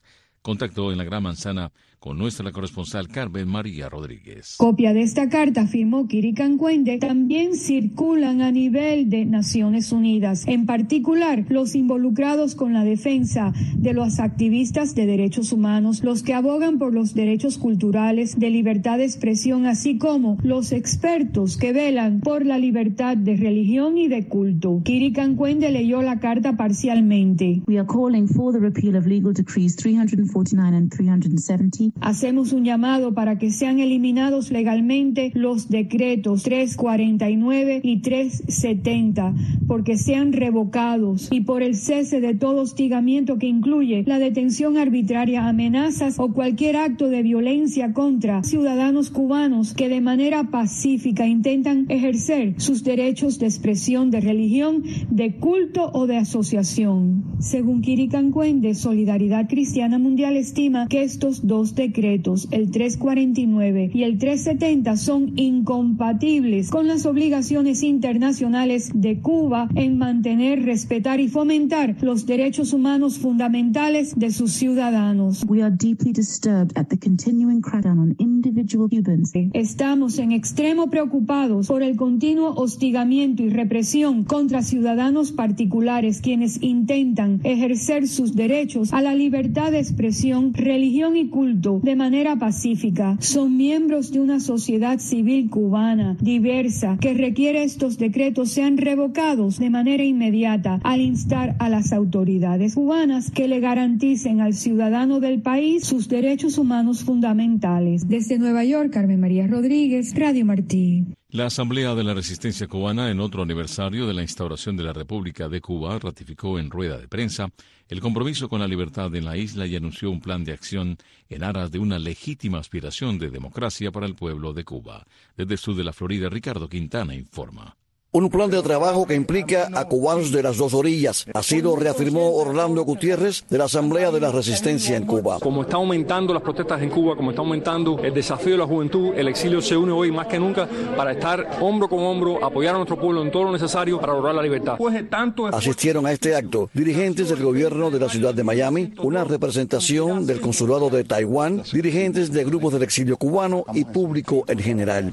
contactó en la Gran Manzana con nuestra corresponsal Carmen María Rodríguez. Copia de esta carta, firmó Quirican Cuende, también circulan a nivel de Naciones Unidas, en particular los involucrados con la defensa de los activistas de derechos humanos, los que abogan por los derechos culturales, de libertad de expresión, así como los expertos que velan por la libertad de religión y de culto. Quirican Cuende leyó la carta parcialmente. We are calling for the repeal of legal decrees three forty-nine and three seventy. Hacemos un llamado para que sean eliminados legalmente los decretos trescientos cuarenta y nueve y trescientos setenta, porque sean revocados, y por el cese de todo hostigamiento que incluye la detención arbitraria, amenazas o cualquier acto de violencia contra ciudadanos cubanos que de manera pacífica intentan ejercer sus derechos de expresión, de religión, de culto o de asociación. Según Quirican Cuende, Solidaridad Cristiana Mundial estima que estos dos decretos, el trescientos cuarenta y nueve y el trescientos setenta, son incompatibles con las obligaciones internacionales de Cuba en mantener, respetar y fomentar los derechos humanos fundamentales de sus ciudadanos. We are deeply disturbed at the continuing crackdown on individual Cubans. Estamos en extremo preocupados por el continuo hostigamiento y represión contra ciudadanos particulares quienes intentan ejercer sus derechos a la libertad de expresión, religión y culto de manera pacífica. Son miembros de una sociedad civil cubana diversa que requiere estos decretos sean revocados de manera inmediata, al instar a las autoridades cubanas que le garanticen al ciudadano del país sus derechos humanos fundamentales. Desde Nueva York, Carmen María Rodríguez, Radio Martí. La Asamblea de la Resistencia Cubana, en otro aniversario de la instauración de la República de Cuba, ratificó en rueda de prensa el compromiso con la libertad en la isla y anunció un plan de acción en aras de una legítima aspiración de democracia para el pueblo de Cuba. Desde el sur de la Florida, Ricardo Quintana informa. Un plan de trabajo que implica a cubanos de las dos orillas. Así lo reafirmó Orlando Gutiérrez de la Asamblea de la Resistencia en Cuba. Como está aumentando las protestas en Cuba, como está aumentando el desafío de la juventud, el exilio se une hoy más que nunca para estar hombro con hombro, apoyar a nuestro pueblo en todo lo necesario para lograr la libertad. Asistieron a este acto dirigentes del gobierno de la ciudad de Miami, una representación del consulado de Taiwán, dirigentes de grupos del exilio cubano y público en general.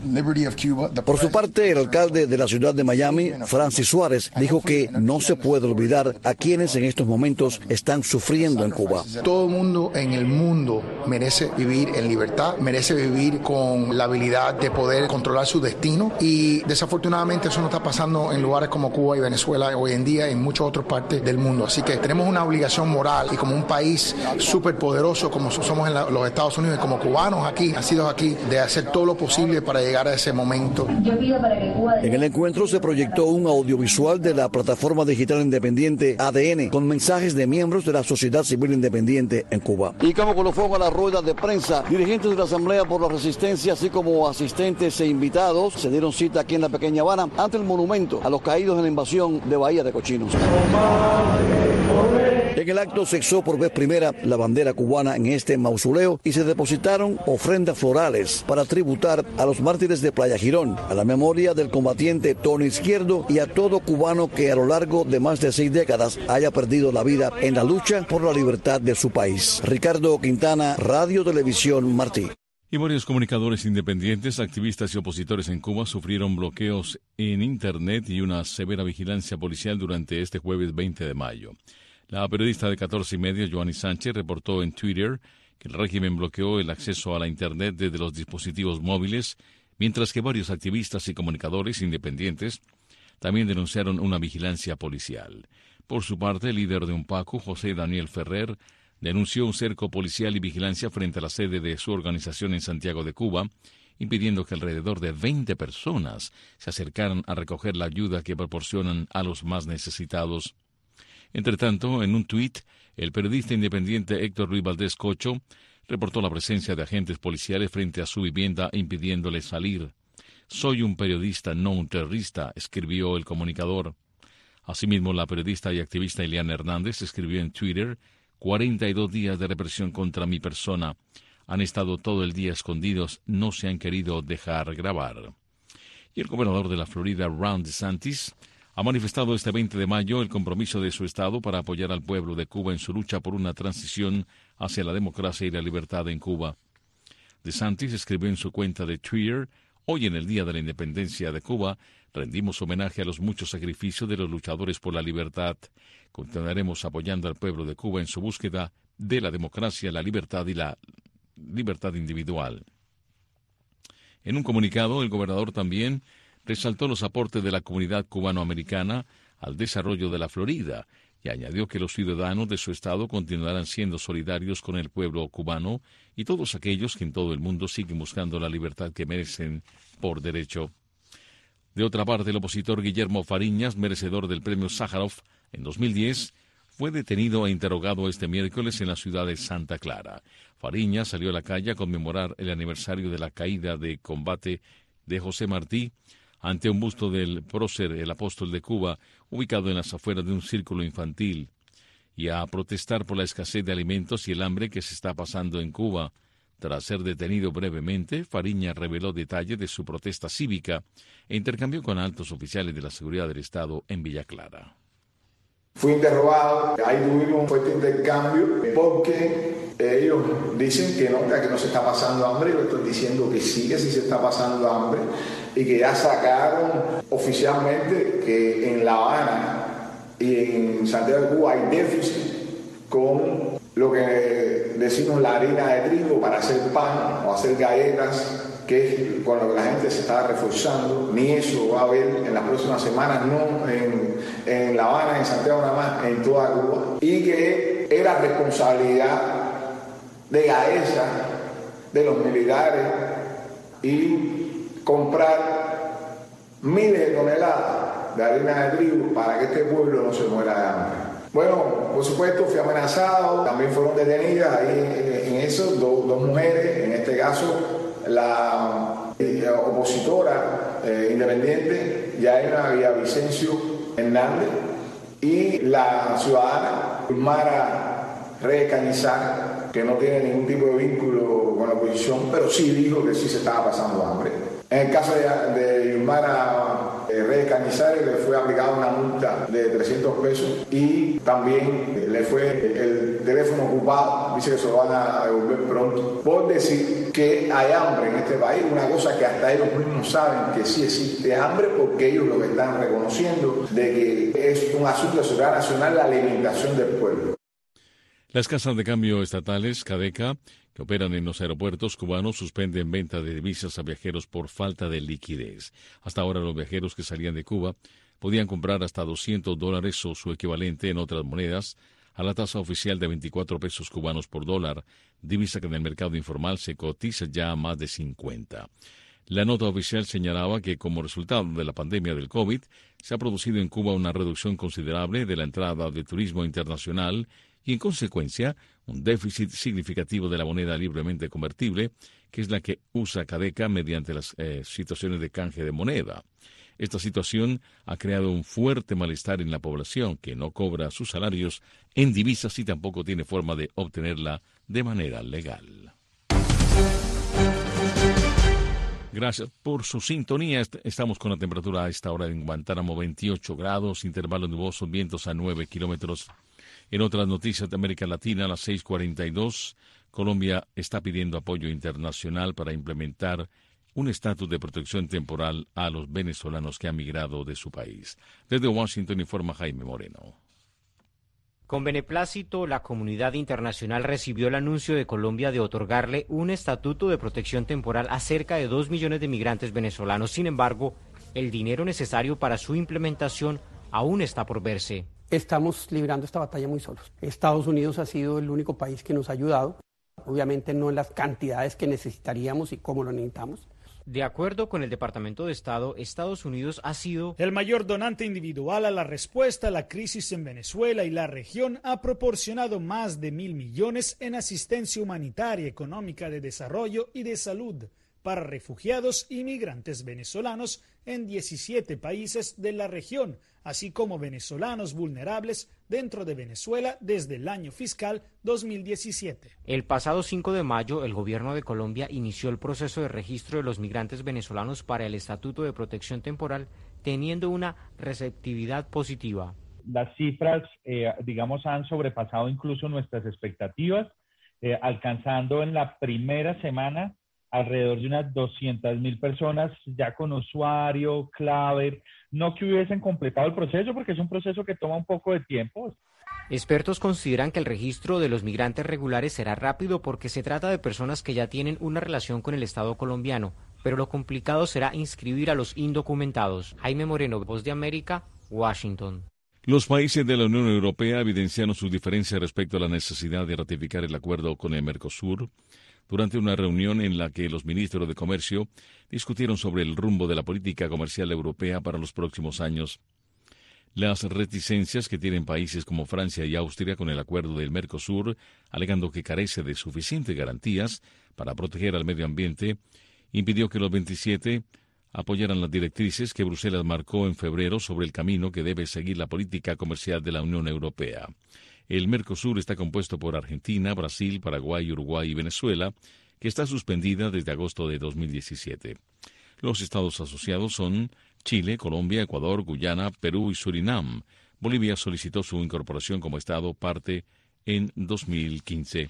Por su parte, el alcalde de la ciudad de Miami, Miami, Francis Suárez, dijo que no se puede olvidar a quienes en estos momentos están sufriendo en Cuba. Todo el mundo en el mundo merece vivir en libertad, merece vivir con la habilidad de poder controlar su destino, y desafortunadamente eso no está pasando en lugares como Cuba y Venezuela hoy en día y en muchas otras partes del mundo. Así que tenemos una obligación moral, y como un país súper poderoso como somos en la, los Estados Unidos, y como cubanos aquí, nacidos aquí, de hacer todo lo posible para llegar a ese momento. En el encuentro se proyectó un audiovisual de la plataforma digital independiente A D N con mensajes de miembros de la sociedad civil independiente en Cuba. Y como colofón a la rueda de prensa, dirigentes de la Asamblea por la Resistencia, así como asistentes e invitados, se dieron cita aquí en la pequeña Habana ante el monumento a los caídos en la invasión de Bahía de Cochinos. En el acto se izó por vez primera la bandera cubana en este mausoleo y se depositaron ofrendas florales para tributar a los mártires de Playa Girón, a la memoria del combatiente Tony Izquierdo y a todo cubano que a lo largo de más de seis décadas haya perdido la vida en la lucha por la libertad de su país. Ricardo Quintana, Radio Televisión Martí. Y varios comunicadores independientes, activistas y opositores en Cuba sufrieron bloqueos en Internet y una severa vigilancia policial durante este jueves veinte de mayo. La periodista de catorce y medio, Joanny Sánchez, reportó en Twitter que el régimen bloqueó el acceso a la Internet desde los dispositivos móviles, mientras que varios activistas y comunicadores independientes también denunciaron una vigilancia policial. Por su parte, el líder de UNPACU, José Daniel Ferrer, denunció un cerco policial y vigilancia frente a la sede de su organización en Santiago de Cuba, impidiendo que alrededor de veinte personas se acercaran a recoger la ayuda que proporcionan a los más necesitados. Entre tanto, en un tuit, el periodista independiente Héctor Ruiz Valdés Cocho reportó la presencia de agentes policiales frente a su vivienda impidiéndole salir. «Soy un periodista, no un terrorista», escribió el comunicador. Asimismo, la periodista y activista Ileana Hernández escribió en Twitter: cuarenta y dos días de represión contra mi persona. Han estado todo el día escondidos, no se han querido dejar grabar. Y el gobernador de la Florida, Ron DeSantis, ha manifestado este veinte de mayo el compromiso de su Estado para apoyar al pueblo de Cuba en su lucha por una transición hacia la democracia y la libertad en Cuba. DeSantis escribió en su cuenta de Twitter: hoy, en el Día de la Independencia de Cuba, rendimos homenaje a los muchos sacrificios de los luchadores por la libertad. Continuaremos apoyando al pueblo de Cuba en su búsqueda de la democracia, la libertad y la libertad individual. En un comunicado, el gobernador también resaltó los aportes de la comunidad cubanoamericana al desarrollo de la Florida y añadió que los ciudadanos de su estado continuarán siendo solidarios con el pueblo cubano y todos aquellos que en todo el mundo siguen buscando la libertad que merecen por derecho. De otra parte, el opositor Guillermo Fariñas, merecedor del premio Sájarov en dos mil diez, fue detenido e interrogado este miércoles en la ciudad de Santa Clara. Fariñas salió a la calle a conmemorar el aniversario de la caída de combate de José Martí ante un busto del prócer, el apóstol de Cuba, ubicado en las afueras de un círculo infantil, y a protestar por la escasez de alimentos y el hambre que se está pasando en Cuba. Tras ser detenido brevemente, Fariñas reveló detalles de su protesta cívica e intercambió con altos oficiales de la seguridad del Estado en Villa Clara. Fui interrogado, ahí tuvimos un fuerte intercambio porque ellos dicen que no, que no se está pasando hambre. Yo estoy diciendo que sí, que sí se está pasando hambre y que ya sacaron oficialmente que en La Habana y en Santiago de Cuba hay déficit con lo que decimos la harina de trigo para hacer pan o hacer galletas, que es con lo que la gente se está reforzando. Ni eso va a haber en las próximas semanas, no en, en La Habana, en Santiago nada más, en toda Cuba. Y que era responsabilidad de Gaesa, de los militares, y comprar miles de toneladas de harina de trigo para que este pueblo no se muera de hambre. Bueno, por supuesto fui amenazado, también fueron detenidas ahí en, en eso dos, dos mujeres, en este caso la eh, opositora eh, independiente Yaena Villavicencio Hernández y la ciudadana Ulmara Reyes Cañizar, que no tiene ningún tipo de vínculo con la oposición, pero sí dijo que sí se estaba pasando hambre. En el caso de, de Ulmara eh, Reyes Cañizares le fue aplicada una multa de trescientos pesos y también le fue el teléfono ocupado, dice que se lo van a devolver pronto, por decir que hay hambre en este país, una cosa que hasta ellos mismos saben que sí existe hambre, porque ellos lo que están reconociendo de que es un asunto de seguridad nacional la alimentación del pueblo. Las casas de cambio estatales, Cadeca, que operan en los aeropuertos cubanos, suspenden venta de divisas a viajeros por falta de liquidez. Hasta ahora los viajeros que salían de Cuba podían comprar hasta doscientos dólares o su equivalente en otras monedas a la tasa oficial de veinticuatro pesos cubanos por dólar, divisa que en el mercado informal se cotiza ya a más de cincuenta. La nota oficial señalaba que como resultado de la pandemia del COVID se ha producido en Cuba una reducción considerable de la entrada de turismo internacional y, en consecuencia, un déficit significativo de la moneda libremente convertible, que es la que usa Cadeca mediante las eh, situaciones de canje de moneda. Esta situación ha creado un fuerte malestar en la población, que no cobra sus salarios en divisas y tampoco tiene forma de obtenerla de manera legal. Gracias por su sintonía. Estamos con la temperatura a esta hora en Guantánamo, veintiocho grados, intervalos nubosos, vientos a nueve kilómetros. En otras noticias de América Latina, a las seis cuarenta y dos, Colombia está pidiendo apoyo internacional para implementar un estatus de protección temporal a los venezolanos que han migrado de su país. Desde Washington informa Jaime Moreno. Con beneplácito, la comunidad internacional recibió el anuncio de Colombia de otorgarle un estatuto de protección temporal a cerca de dos millones de migrantes venezolanos. Sin embargo, el dinero necesario para su implementación aún está por verse. Estamos librando esta batalla muy solos. Estados Unidos ha sido el único país que nos ha ayudado, obviamente no en las cantidades que necesitaríamos y cómo lo necesitamos. De acuerdo con el Departamento de Estado, Estados Unidos ha sido el mayor donante individual a la respuesta a la crisis en Venezuela, y la región ha proporcionado más de mil millones en asistencia humanitaria, económica, de desarrollo y de salud para refugiados y migrantes venezolanos en diecisiete países de la región, así como venezolanos vulnerables dentro de Venezuela desde el año fiscal dos mil diecisiete. El pasado cinco de mayo, el gobierno de Colombia inició el proceso de registro de los migrantes venezolanos para el Estatuto de Protección Temporal teniendo una receptividad positiva. Las cifras, eh, digamos, han sobrepasado incluso nuestras expectativas, eh, alcanzando en la primera semana alrededor de unas doscientas mil personas ya con usuario, clave, no que hubiesen completado el proceso, porque es un proceso que toma un poco de tiempo. Expertos consideran que el registro de los migrantes regulares será rápido porque se trata de personas que ya tienen una relación con el Estado colombiano, pero lo complicado será inscribir a los indocumentados. Jaime Moreno, Voz de América, Washington. Los países de la Unión Europea evidenciaron sus diferencias respecto a la necesidad de ratificar el acuerdo con el Mercosur durante una reunión en la que los ministros de Comercio discutieron sobre el rumbo de la política comercial europea para los próximos años. Las reticencias que tienen países como Francia y Austria con el acuerdo del Mercosur, alegando que carece de suficientes garantías para proteger al medio ambiente, impidió que los veintisiete apoyaran las directrices que Bruselas marcó en febrero sobre el camino que debe seguir la política comercial de la Unión Europea. El Mercosur está compuesto por Argentina, Brasil, Paraguay, Uruguay y Venezuela, que está suspendida desde agosto de dos mil diecisiete. Los estados asociados son Chile, Colombia, Ecuador, Guyana, Perú y Surinam. Bolivia solicitó su incorporación como estado parte en dos mil quince.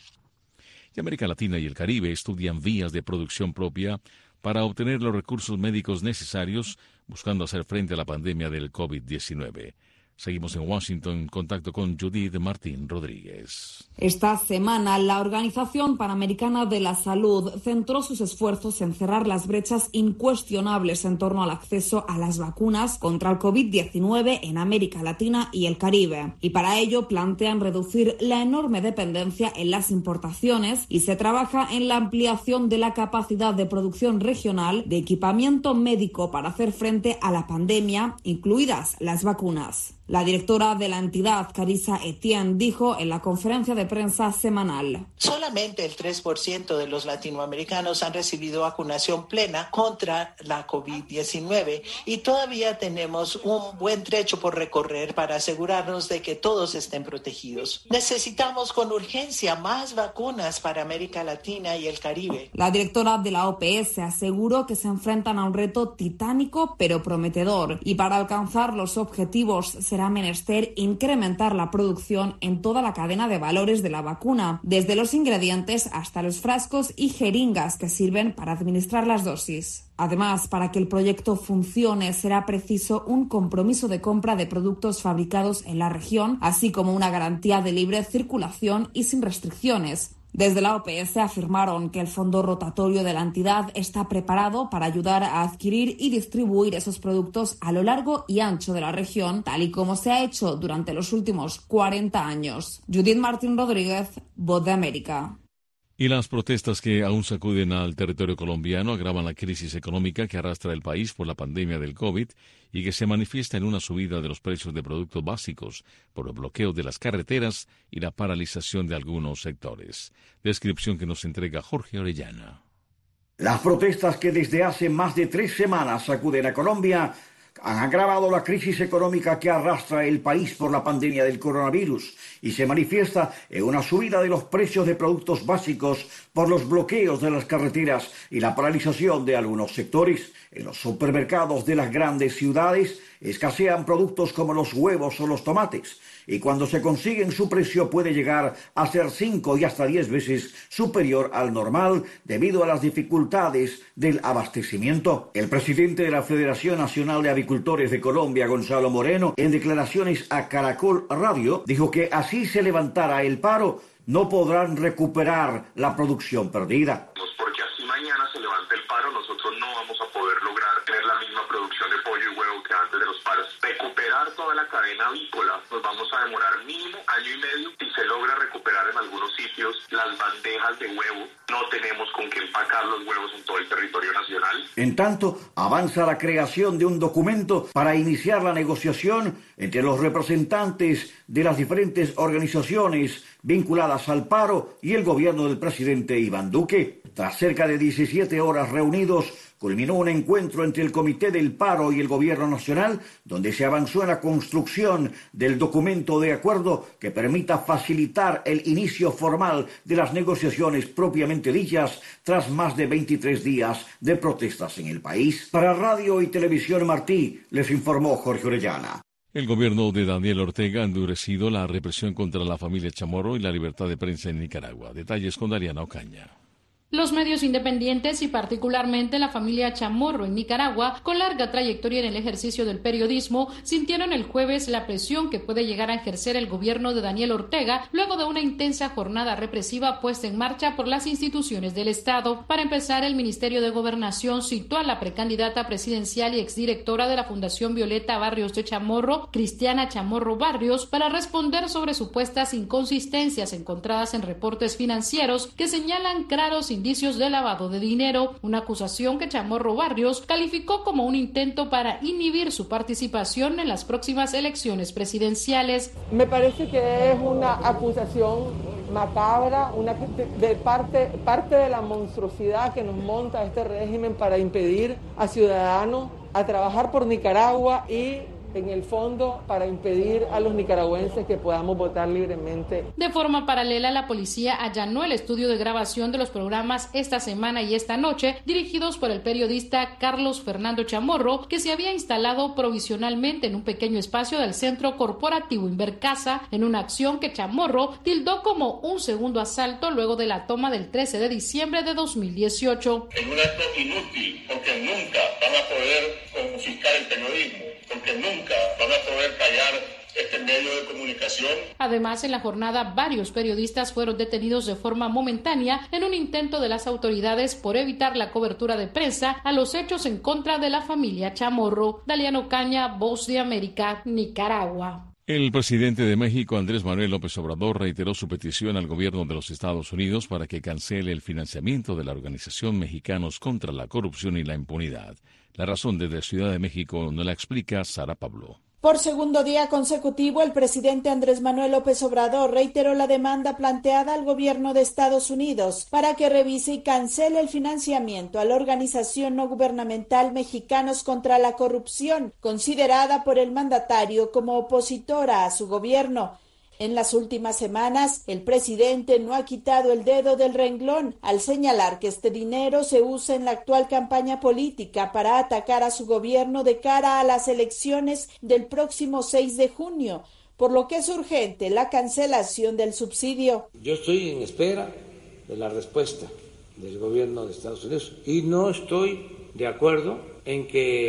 Y América Latina y el Caribe estudian vías de producción propia para obtener los recursos médicos necesarios, buscando hacer frente a la pandemia del COVID diecinueve. Seguimos en Washington en contacto con Judith Martín Rodríguez. Esta semana, la Organización Panamericana de la Salud centró sus esfuerzos en cerrar las brechas incuestionables en torno al acceso a las vacunas contra el COVID diecinueve en América Latina y el Caribe. Y para ello plantean reducir la enorme dependencia en las importaciones y se trabaja en la ampliación de la capacidad de producción regional de equipamiento médico para hacer frente a la pandemia, incluidas las vacunas. La directora de la entidad, Carissa Etienne, dijo en la conferencia de prensa semanal: solamente el tres por ciento de los latinoamericanos han recibido vacunación plena contra la COVID diecinueve y todavía tenemos un buen trecho por recorrer para asegurarnos de que todos estén protegidos. Necesitamos con urgencia más vacunas para América Latina y el Caribe. La directora de la O P S aseguró que se enfrentan a un reto titánico pero prometedor y para alcanzar los objetivos será menester incrementar la producción en toda la cadena de valores de la vacuna, desde los ingredientes hasta los frascos y jeringas que sirven para administrar las dosis. Además, para que el proyecto funcione, será preciso un compromiso de compra de productos fabricados en la región, así como una garantía de libre circulación y sin restricciones. Desde la O P S afirmaron que el fondo rotatorio de la entidad está preparado para ayudar a adquirir y distribuir esos productos a lo largo y ancho de la región, tal y como se ha hecho durante los últimos cuarenta años. Judith Martín Rodríguez, Voz de América. Y las protestas que aún sacuden al territorio colombiano agravan la crisis económica que arrastra el país por la pandemia del COVID y que se manifiesta en una subida de los precios de productos básicos por el bloqueo de las carreteras y la paralización de algunos sectores. Descripción que nos entrega Jorge Orellana. Las protestas que desde hace más de tres semanas sacuden a Colombia han agravado la crisis económica que arrastra el país por la pandemia del coronavirus y se manifiesta en una subida de los precios de productos básicos por los bloqueos de las carreteras y la paralización de algunos sectores. En los supermercados de las grandes ciudades escasean productos como los huevos o los tomates y cuando se consiguen su precio puede llegar a ser cinco y hasta diez veces superior al normal debido a las dificultades del abastecimiento. El presidente de la Federación Nacional de Avicultores de Colombia, Gonzalo Moreno, en declaraciones a Caracol Radio, dijo que así se levantara el paro, no podrán recuperar la producción perdida. Porque así mañana se levanta el paro, nosotros no vamos a poder lograr tener la misma producción de pollo y huevo que antes de los paros. Recuperar toda la cadena avícola nos vamos a demorar mínimo año y medio y se logra recuperar en algunos sitios las bandejas de huevo. No tenemos con qué empacar los huevos en todo el territorio nacional. En tanto, avanza la creación de un documento para iniciar la negociación entre los representantes de las diferentes organizaciones vinculadas al paro y el gobierno del presidente Iván Duque. Tras cerca de diecisiete horas reunidos culminó un encuentro entre el Comité del Paro y el Gobierno Nacional, donde se avanzó en la construcción del documento de acuerdo que permita facilitar el inicio formal de las negociaciones propiamente dichas tras más de veintitrés días de protestas en el país. Para Radio y Televisión Martí, les informó Jorge Orellana. El gobierno de Daniel Ortega ha endurecido la represión contra la familia Chamorro y la libertad de prensa en Nicaragua. Detalles con Dariana Ocaña. Los medios independientes y particularmente la familia Chamorro en Nicaragua, con larga trayectoria en el ejercicio del periodismo, sintieron el jueves la presión que puede llegar a ejercer el gobierno de Daniel Ortega luego de una intensa jornada represiva puesta en marcha por las instituciones del Estado. Para empezar, el Ministerio de Gobernación citó a la precandidata presidencial y exdirectora de la Fundación Violeta Barrios de Chamorro, Cristiana Chamorro Barrios, para responder sobre supuestas inconsistencias encontradas en reportes financieros que señalan claros indicios de lavado de dinero, una acusación que Chamorro Barrios calificó como un intento para inhibir su participación en las próximas elecciones presidenciales. Me parece que es una acusación macabra, una de parte, parte de la monstruosidad que nos monta este régimen para impedir a ciudadanos a trabajar por Nicaragua y en el fondo para impedir a los nicaragüenses que podamos votar libremente. De forma paralela, la policía allanó el estudio de grabación de los programas Esta Semana y Esta Noche, dirigidos por el periodista Carlos Fernando Chamorro, que se había instalado provisionalmente en un pequeño espacio del Centro Corporativo Invercasa, en una acción que Chamorro tildó como un segundo asalto luego de la toma del trece de diciembre de dos mil dieciocho. En un acto inútil, porque nunca van a poder confiscar el periodismo, porque nunca van a poder callar este medio de comunicación. Además, en la jornada, varios periodistas fueron detenidos de forma momentánea en un intento de las autoridades por evitar la cobertura de prensa a los hechos en contra de la familia Chamorro. Daliana Ocaña, Voz de América, Nicaragua. El presidente de México, Andrés Manuel López Obrador, reiteró su petición al gobierno de los Estados Unidos para que cancele el financiamiento de la organización Mexicanos contra la Corrupción y la Impunidad. La razón desde Ciudad de México nos la explica Sara Pablo. Por segundo día consecutivo, el presidente Andrés Manuel López Obrador reiteró la demanda planteada al gobierno de Estados Unidos para que revise y cancele el financiamiento a la organización no gubernamental Mexicanos contra la Corrupción, considerada por el mandatario como opositora a su gobierno. En las últimas semanas, el presidente no ha quitado el dedo del renglón al señalar que este dinero se usa en la actual campaña política para atacar a su gobierno de cara a las elecciones del próximo seis de junio, por lo que es urgente la cancelación del subsidio. Yo estoy en espera de la respuesta del gobierno de Estados Unidos y no estoy de acuerdo en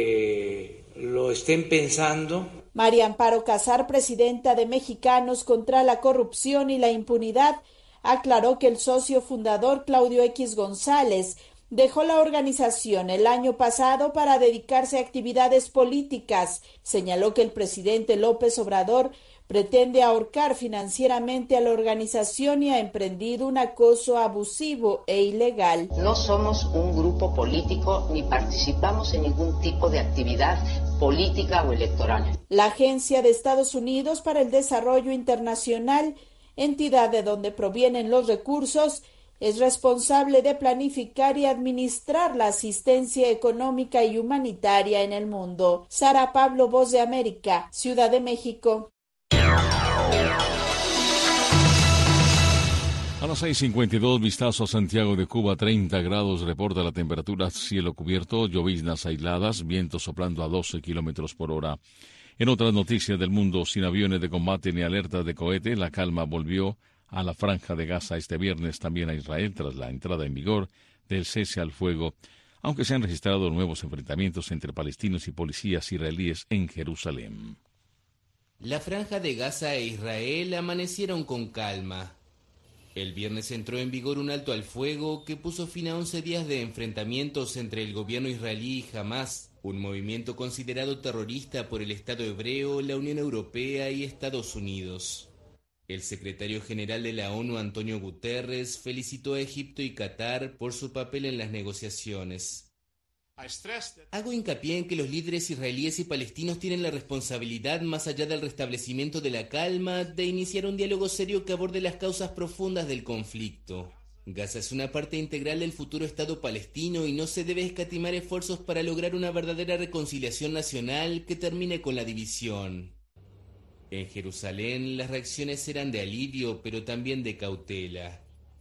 que lo estén pensando. María Amparo Casar, presidenta de Mexicanos contra la Corrupción y la Impunidad, aclaró que el socio fundador Claudio X González dejó la organización el año pasado para dedicarse a actividades políticas. Señaló que el presidente López Obrador pretende ahorcar financieramente a la organización y ha emprendido un acoso abusivo e ilegal. No somos un grupo político ni participamos en ningún tipo de actividad política o electoral. La Agencia de Estados Unidos para el Desarrollo Internacional, entidad de donde provienen los recursos, es responsable de planificar y administrar la asistencia económica y humanitaria en el mundo. Sara Pablo, Voz de América, Ciudad de México. A las seis cincuenta y dos, vistazo a Santiago de Cuba, treinta grados, reporta la temperatura, cielo cubierto, lloviznas aisladas, viento soplando a doce kilómetros por hora. En otras noticias del mundo, sin aviones de combate ni alertas de cohete, la calma volvió a la Franja de Gaza este viernes, también a Israel, tras la entrada en vigor del cese al fuego, aunque se han registrado nuevos enfrentamientos entre palestinos y policías israelíes en Jerusalén. La Franja de Gaza e Israel amanecieron con calma. El viernes entró en vigor un alto al fuego que puso fin a once días de enfrentamientos entre el gobierno israelí y Hamás, un movimiento considerado terrorista por el Estado hebreo, la Unión Europea y Estados Unidos. El secretario general de la ONU, Antonio Guterres, felicitó a Egipto y Qatar por su papel en las negociaciones. Hago hincapié en que los líderes israelíes y palestinos tienen la responsabilidad, más allá del restablecimiento de la calma, de iniciar un diálogo serio que aborde las causas profundas del conflicto. Gaza es una parte integral del futuro Estado palestino y no se debe escatimar esfuerzos para lograr una verdadera reconciliación nacional que termine con la división. En Jerusalén, las reacciones serán de alivio, pero también de cautela.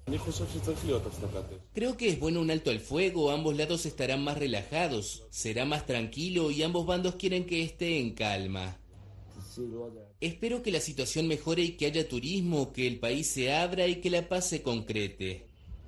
Creo que es bueno un alto al fuego, ambos lados estarán más relajados, será más tranquilo y ambos bandos quieren que esté en calma. Espero que la situación mejore y que haya turismo, que el país se abra y que la paz se concrete.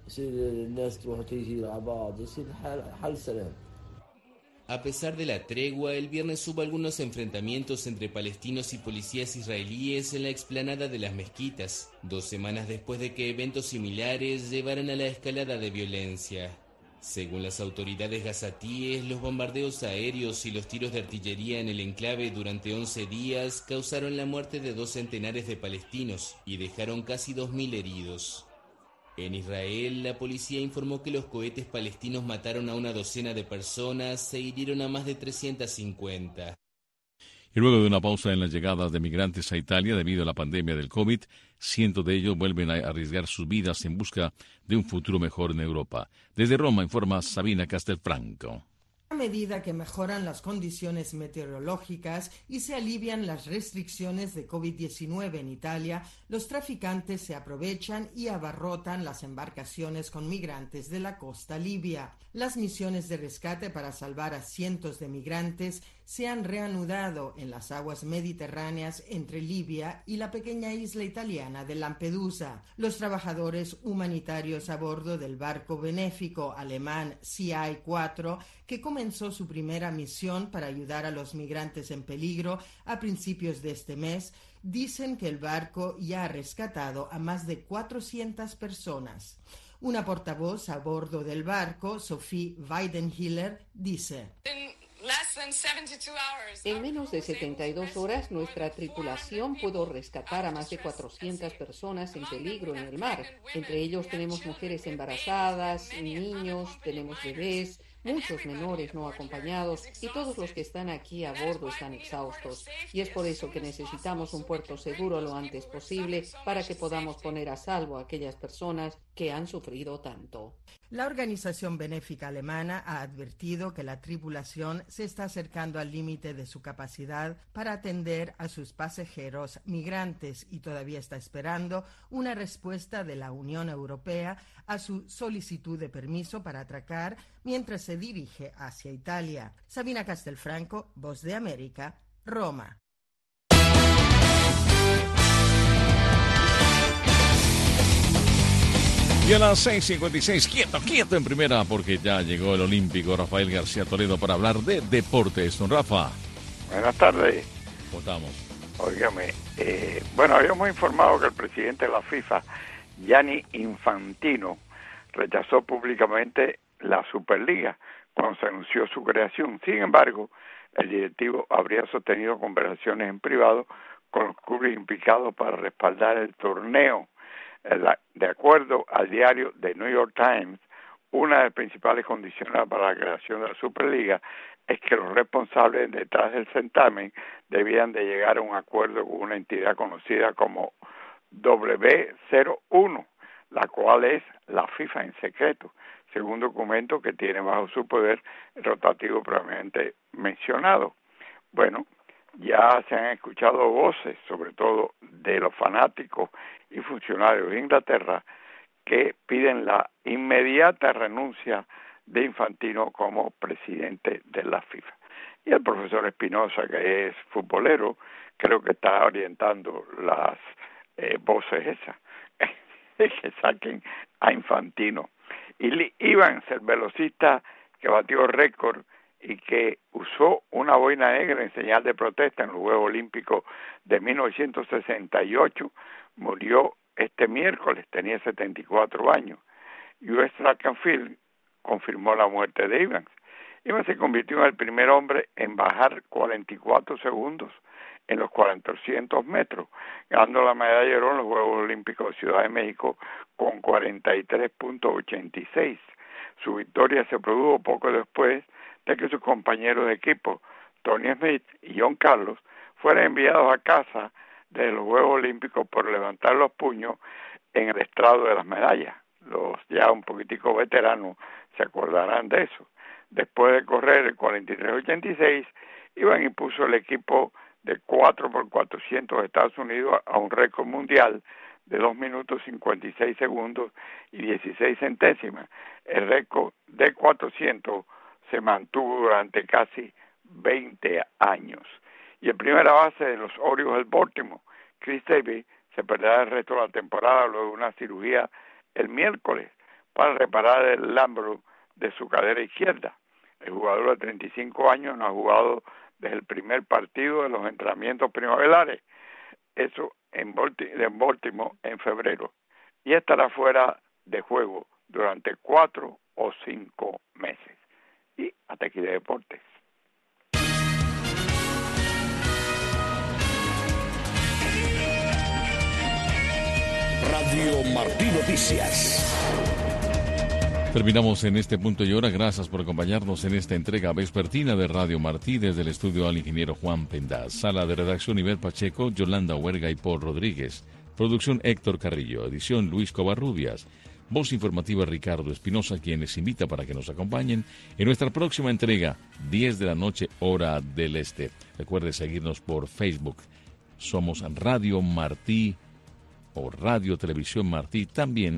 A pesar de la tregua, el viernes hubo algunos enfrentamientos entre palestinos y policías israelíes en la explanada de las mezquitas, dos semanas después de que eventos similares llevaran a la escalada de violencia. Según las autoridades gazatíes, los bombardeos aéreos y los tiros de artillería en el enclave durante once días causaron la muerte de dos centenares de palestinos y dejaron casi dos mil heridos. En Israel, la policía informó que los cohetes palestinos mataron a una docena de personas e hirieron a más de trescientas cincuenta. Y luego de una pausa en las llegadas de migrantes a Italia debido a la pandemia del COVID, cientos de ellos vuelven a arriesgar sus vidas en busca de un futuro mejor en Europa. Desde Roma informa Sabina Castelfranco. A medida que mejoran las condiciones meteorológicas y se alivian las restricciones de COVID diecinueve en Italia, los traficantes se aprovechan y abarrotan las embarcaciones con migrantes de la costa libia. Las misiones de rescate para salvar a cientos de migrantes se han reanudado en las aguas mediterráneas entre Libia y la pequeña isla italiana de Lampedusa. Los trabajadores humanitarios a bordo del barco benéfico alemán C I cuatro, que comenzó su primera misión para ayudar a los migrantes en peligro a principios de este mes, dicen que el barco ya ha rescatado a más de cuatrocientas personas. Una portavoz a bordo del barco, Sophie Weidenhiller, dice: En menos de setenta y dos horas, nuestra tripulación pudo rescatar a más de cuatrocientas personas en peligro en el mar. Entre ellos tenemos mujeres embarazadas, niños, tenemos bebés, muchos menores no acompañados, y todos los que están aquí a bordo están exhaustos. Y es por eso que necesitamos un puerto seguro lo antes posible para que podamos poner a salvo a aquellas personas que han sufrido tanto. La organización benéfica alemana ha advertido que la tripulación se está acercando al límite de su capacidad para atender a sus pasajeros migrantes y todavía está esperando una respuesta de la Unión Europea a su solicitud de permiso para atracar mientras se dirige hacia Italia. Sabina Castelfranco, Voz de América, Roma. Y a las seis cincuenta y seis, quieto, quieto en primera, porque ya llegó el olímpico Rafael García Toledo para hablar de deportes. Don Rafa. Buenas tardes. ¿Cómo estamos? Óigame, eh, bueno, habíamos informado que el presidente de la FIFA, Gianni Infantino, rechazó públicamente la Superliga cuando se anunció su creación. Sin embargo, el directivo habría sostenido conversaciones en privado con los clubes implicados para respaldar el torneo. De acuerdo al diario The New York Times, una de las principales condiciones para la creación de la Superliga es que los responsables detrás del certamen debían de llegar a un acuerdo con una entidad conocida como W cero uno, la cual es la FIFA en secreto, según documento que tiene bajo su poder el rotativo previamente mencionado. Bueno, ya se han escuchado voces, sobre todo de los fanáticos y funcionarios de Inglaterra, que piden la inmediata renuncia de Infantino como presidente de la FIFA. Y el profesor Espinosa, que es futbolero, creo que está orientando las eh, voces esas, que saquen a Infantino. Y Lee Evans, el velocista que batió récord y que usó una boina negra en señal de protesta en los Juegos Olímpicos de mil novecientos sesenta y ocho, murió este miércoles, tenía setenta y cuatro años. U S Track and Field confirmó la muerte de Evans. Evans se convirtió en el primer hombre en bajar cuarenta y cuatro segundos en los cuatrocientos metros, ganando la medalla de oro en los Juegos Olímpicos de Ciudad de México con cuarenta y tres punto ochenta y seis. Su victoria se produjo poco después de que sus compañeros de equipo, Tony Smith y John Carlos, fueran enviados a casa de los Juegos Olímpicos por levantar los puños en el estrado de las medallas. los ya un poquitico veteranos se acordarán de eso. Después de correr el cuarenta y tres ochenta y seis, Iván impuso el equipo de cuatro por cuatrocientos de Estados Unidos a un récord mundial de dos minutos cincuenta y seis segundos y dieciséis centésimas. El récord de cuatrocientos se mantuvo durante casi veinte años. Y el primera base de los Orioles del Baltimore, Chris Davis, se perderá el resto de la temporada luego de una cirugía el miércoles para reparar el hombro de su cadera izquierda. El jugador de treinta y cinco años no ha jugado desde el primer partido de los entrenamientos primaverales, eso en Baltimore en febrero, y estará fuera de juego durante cuatro o cinco meses. Y hasta aquí de deportes. Radio Martí Noticias. Terminamos en este punto y hora. Gracias por acompañarnos en esta entrega vespertina de Radio Martí desde el estudio al ingeniero Juan Pendaz. Sala de redacción Ivette Pacheco, Yolanda Huerga y Paul Rodríguez. Producción Héctor Carrillo. Edición Luis Covarrubias. Voz informativa Ricardo Espinosa, quien les invita para que nos acompañen en nuestra próxima entrega, diez de la noche, hora del este. Recuerde seguirnos por Facebook. Somos Radio Martí o Radio Televisión Martí, también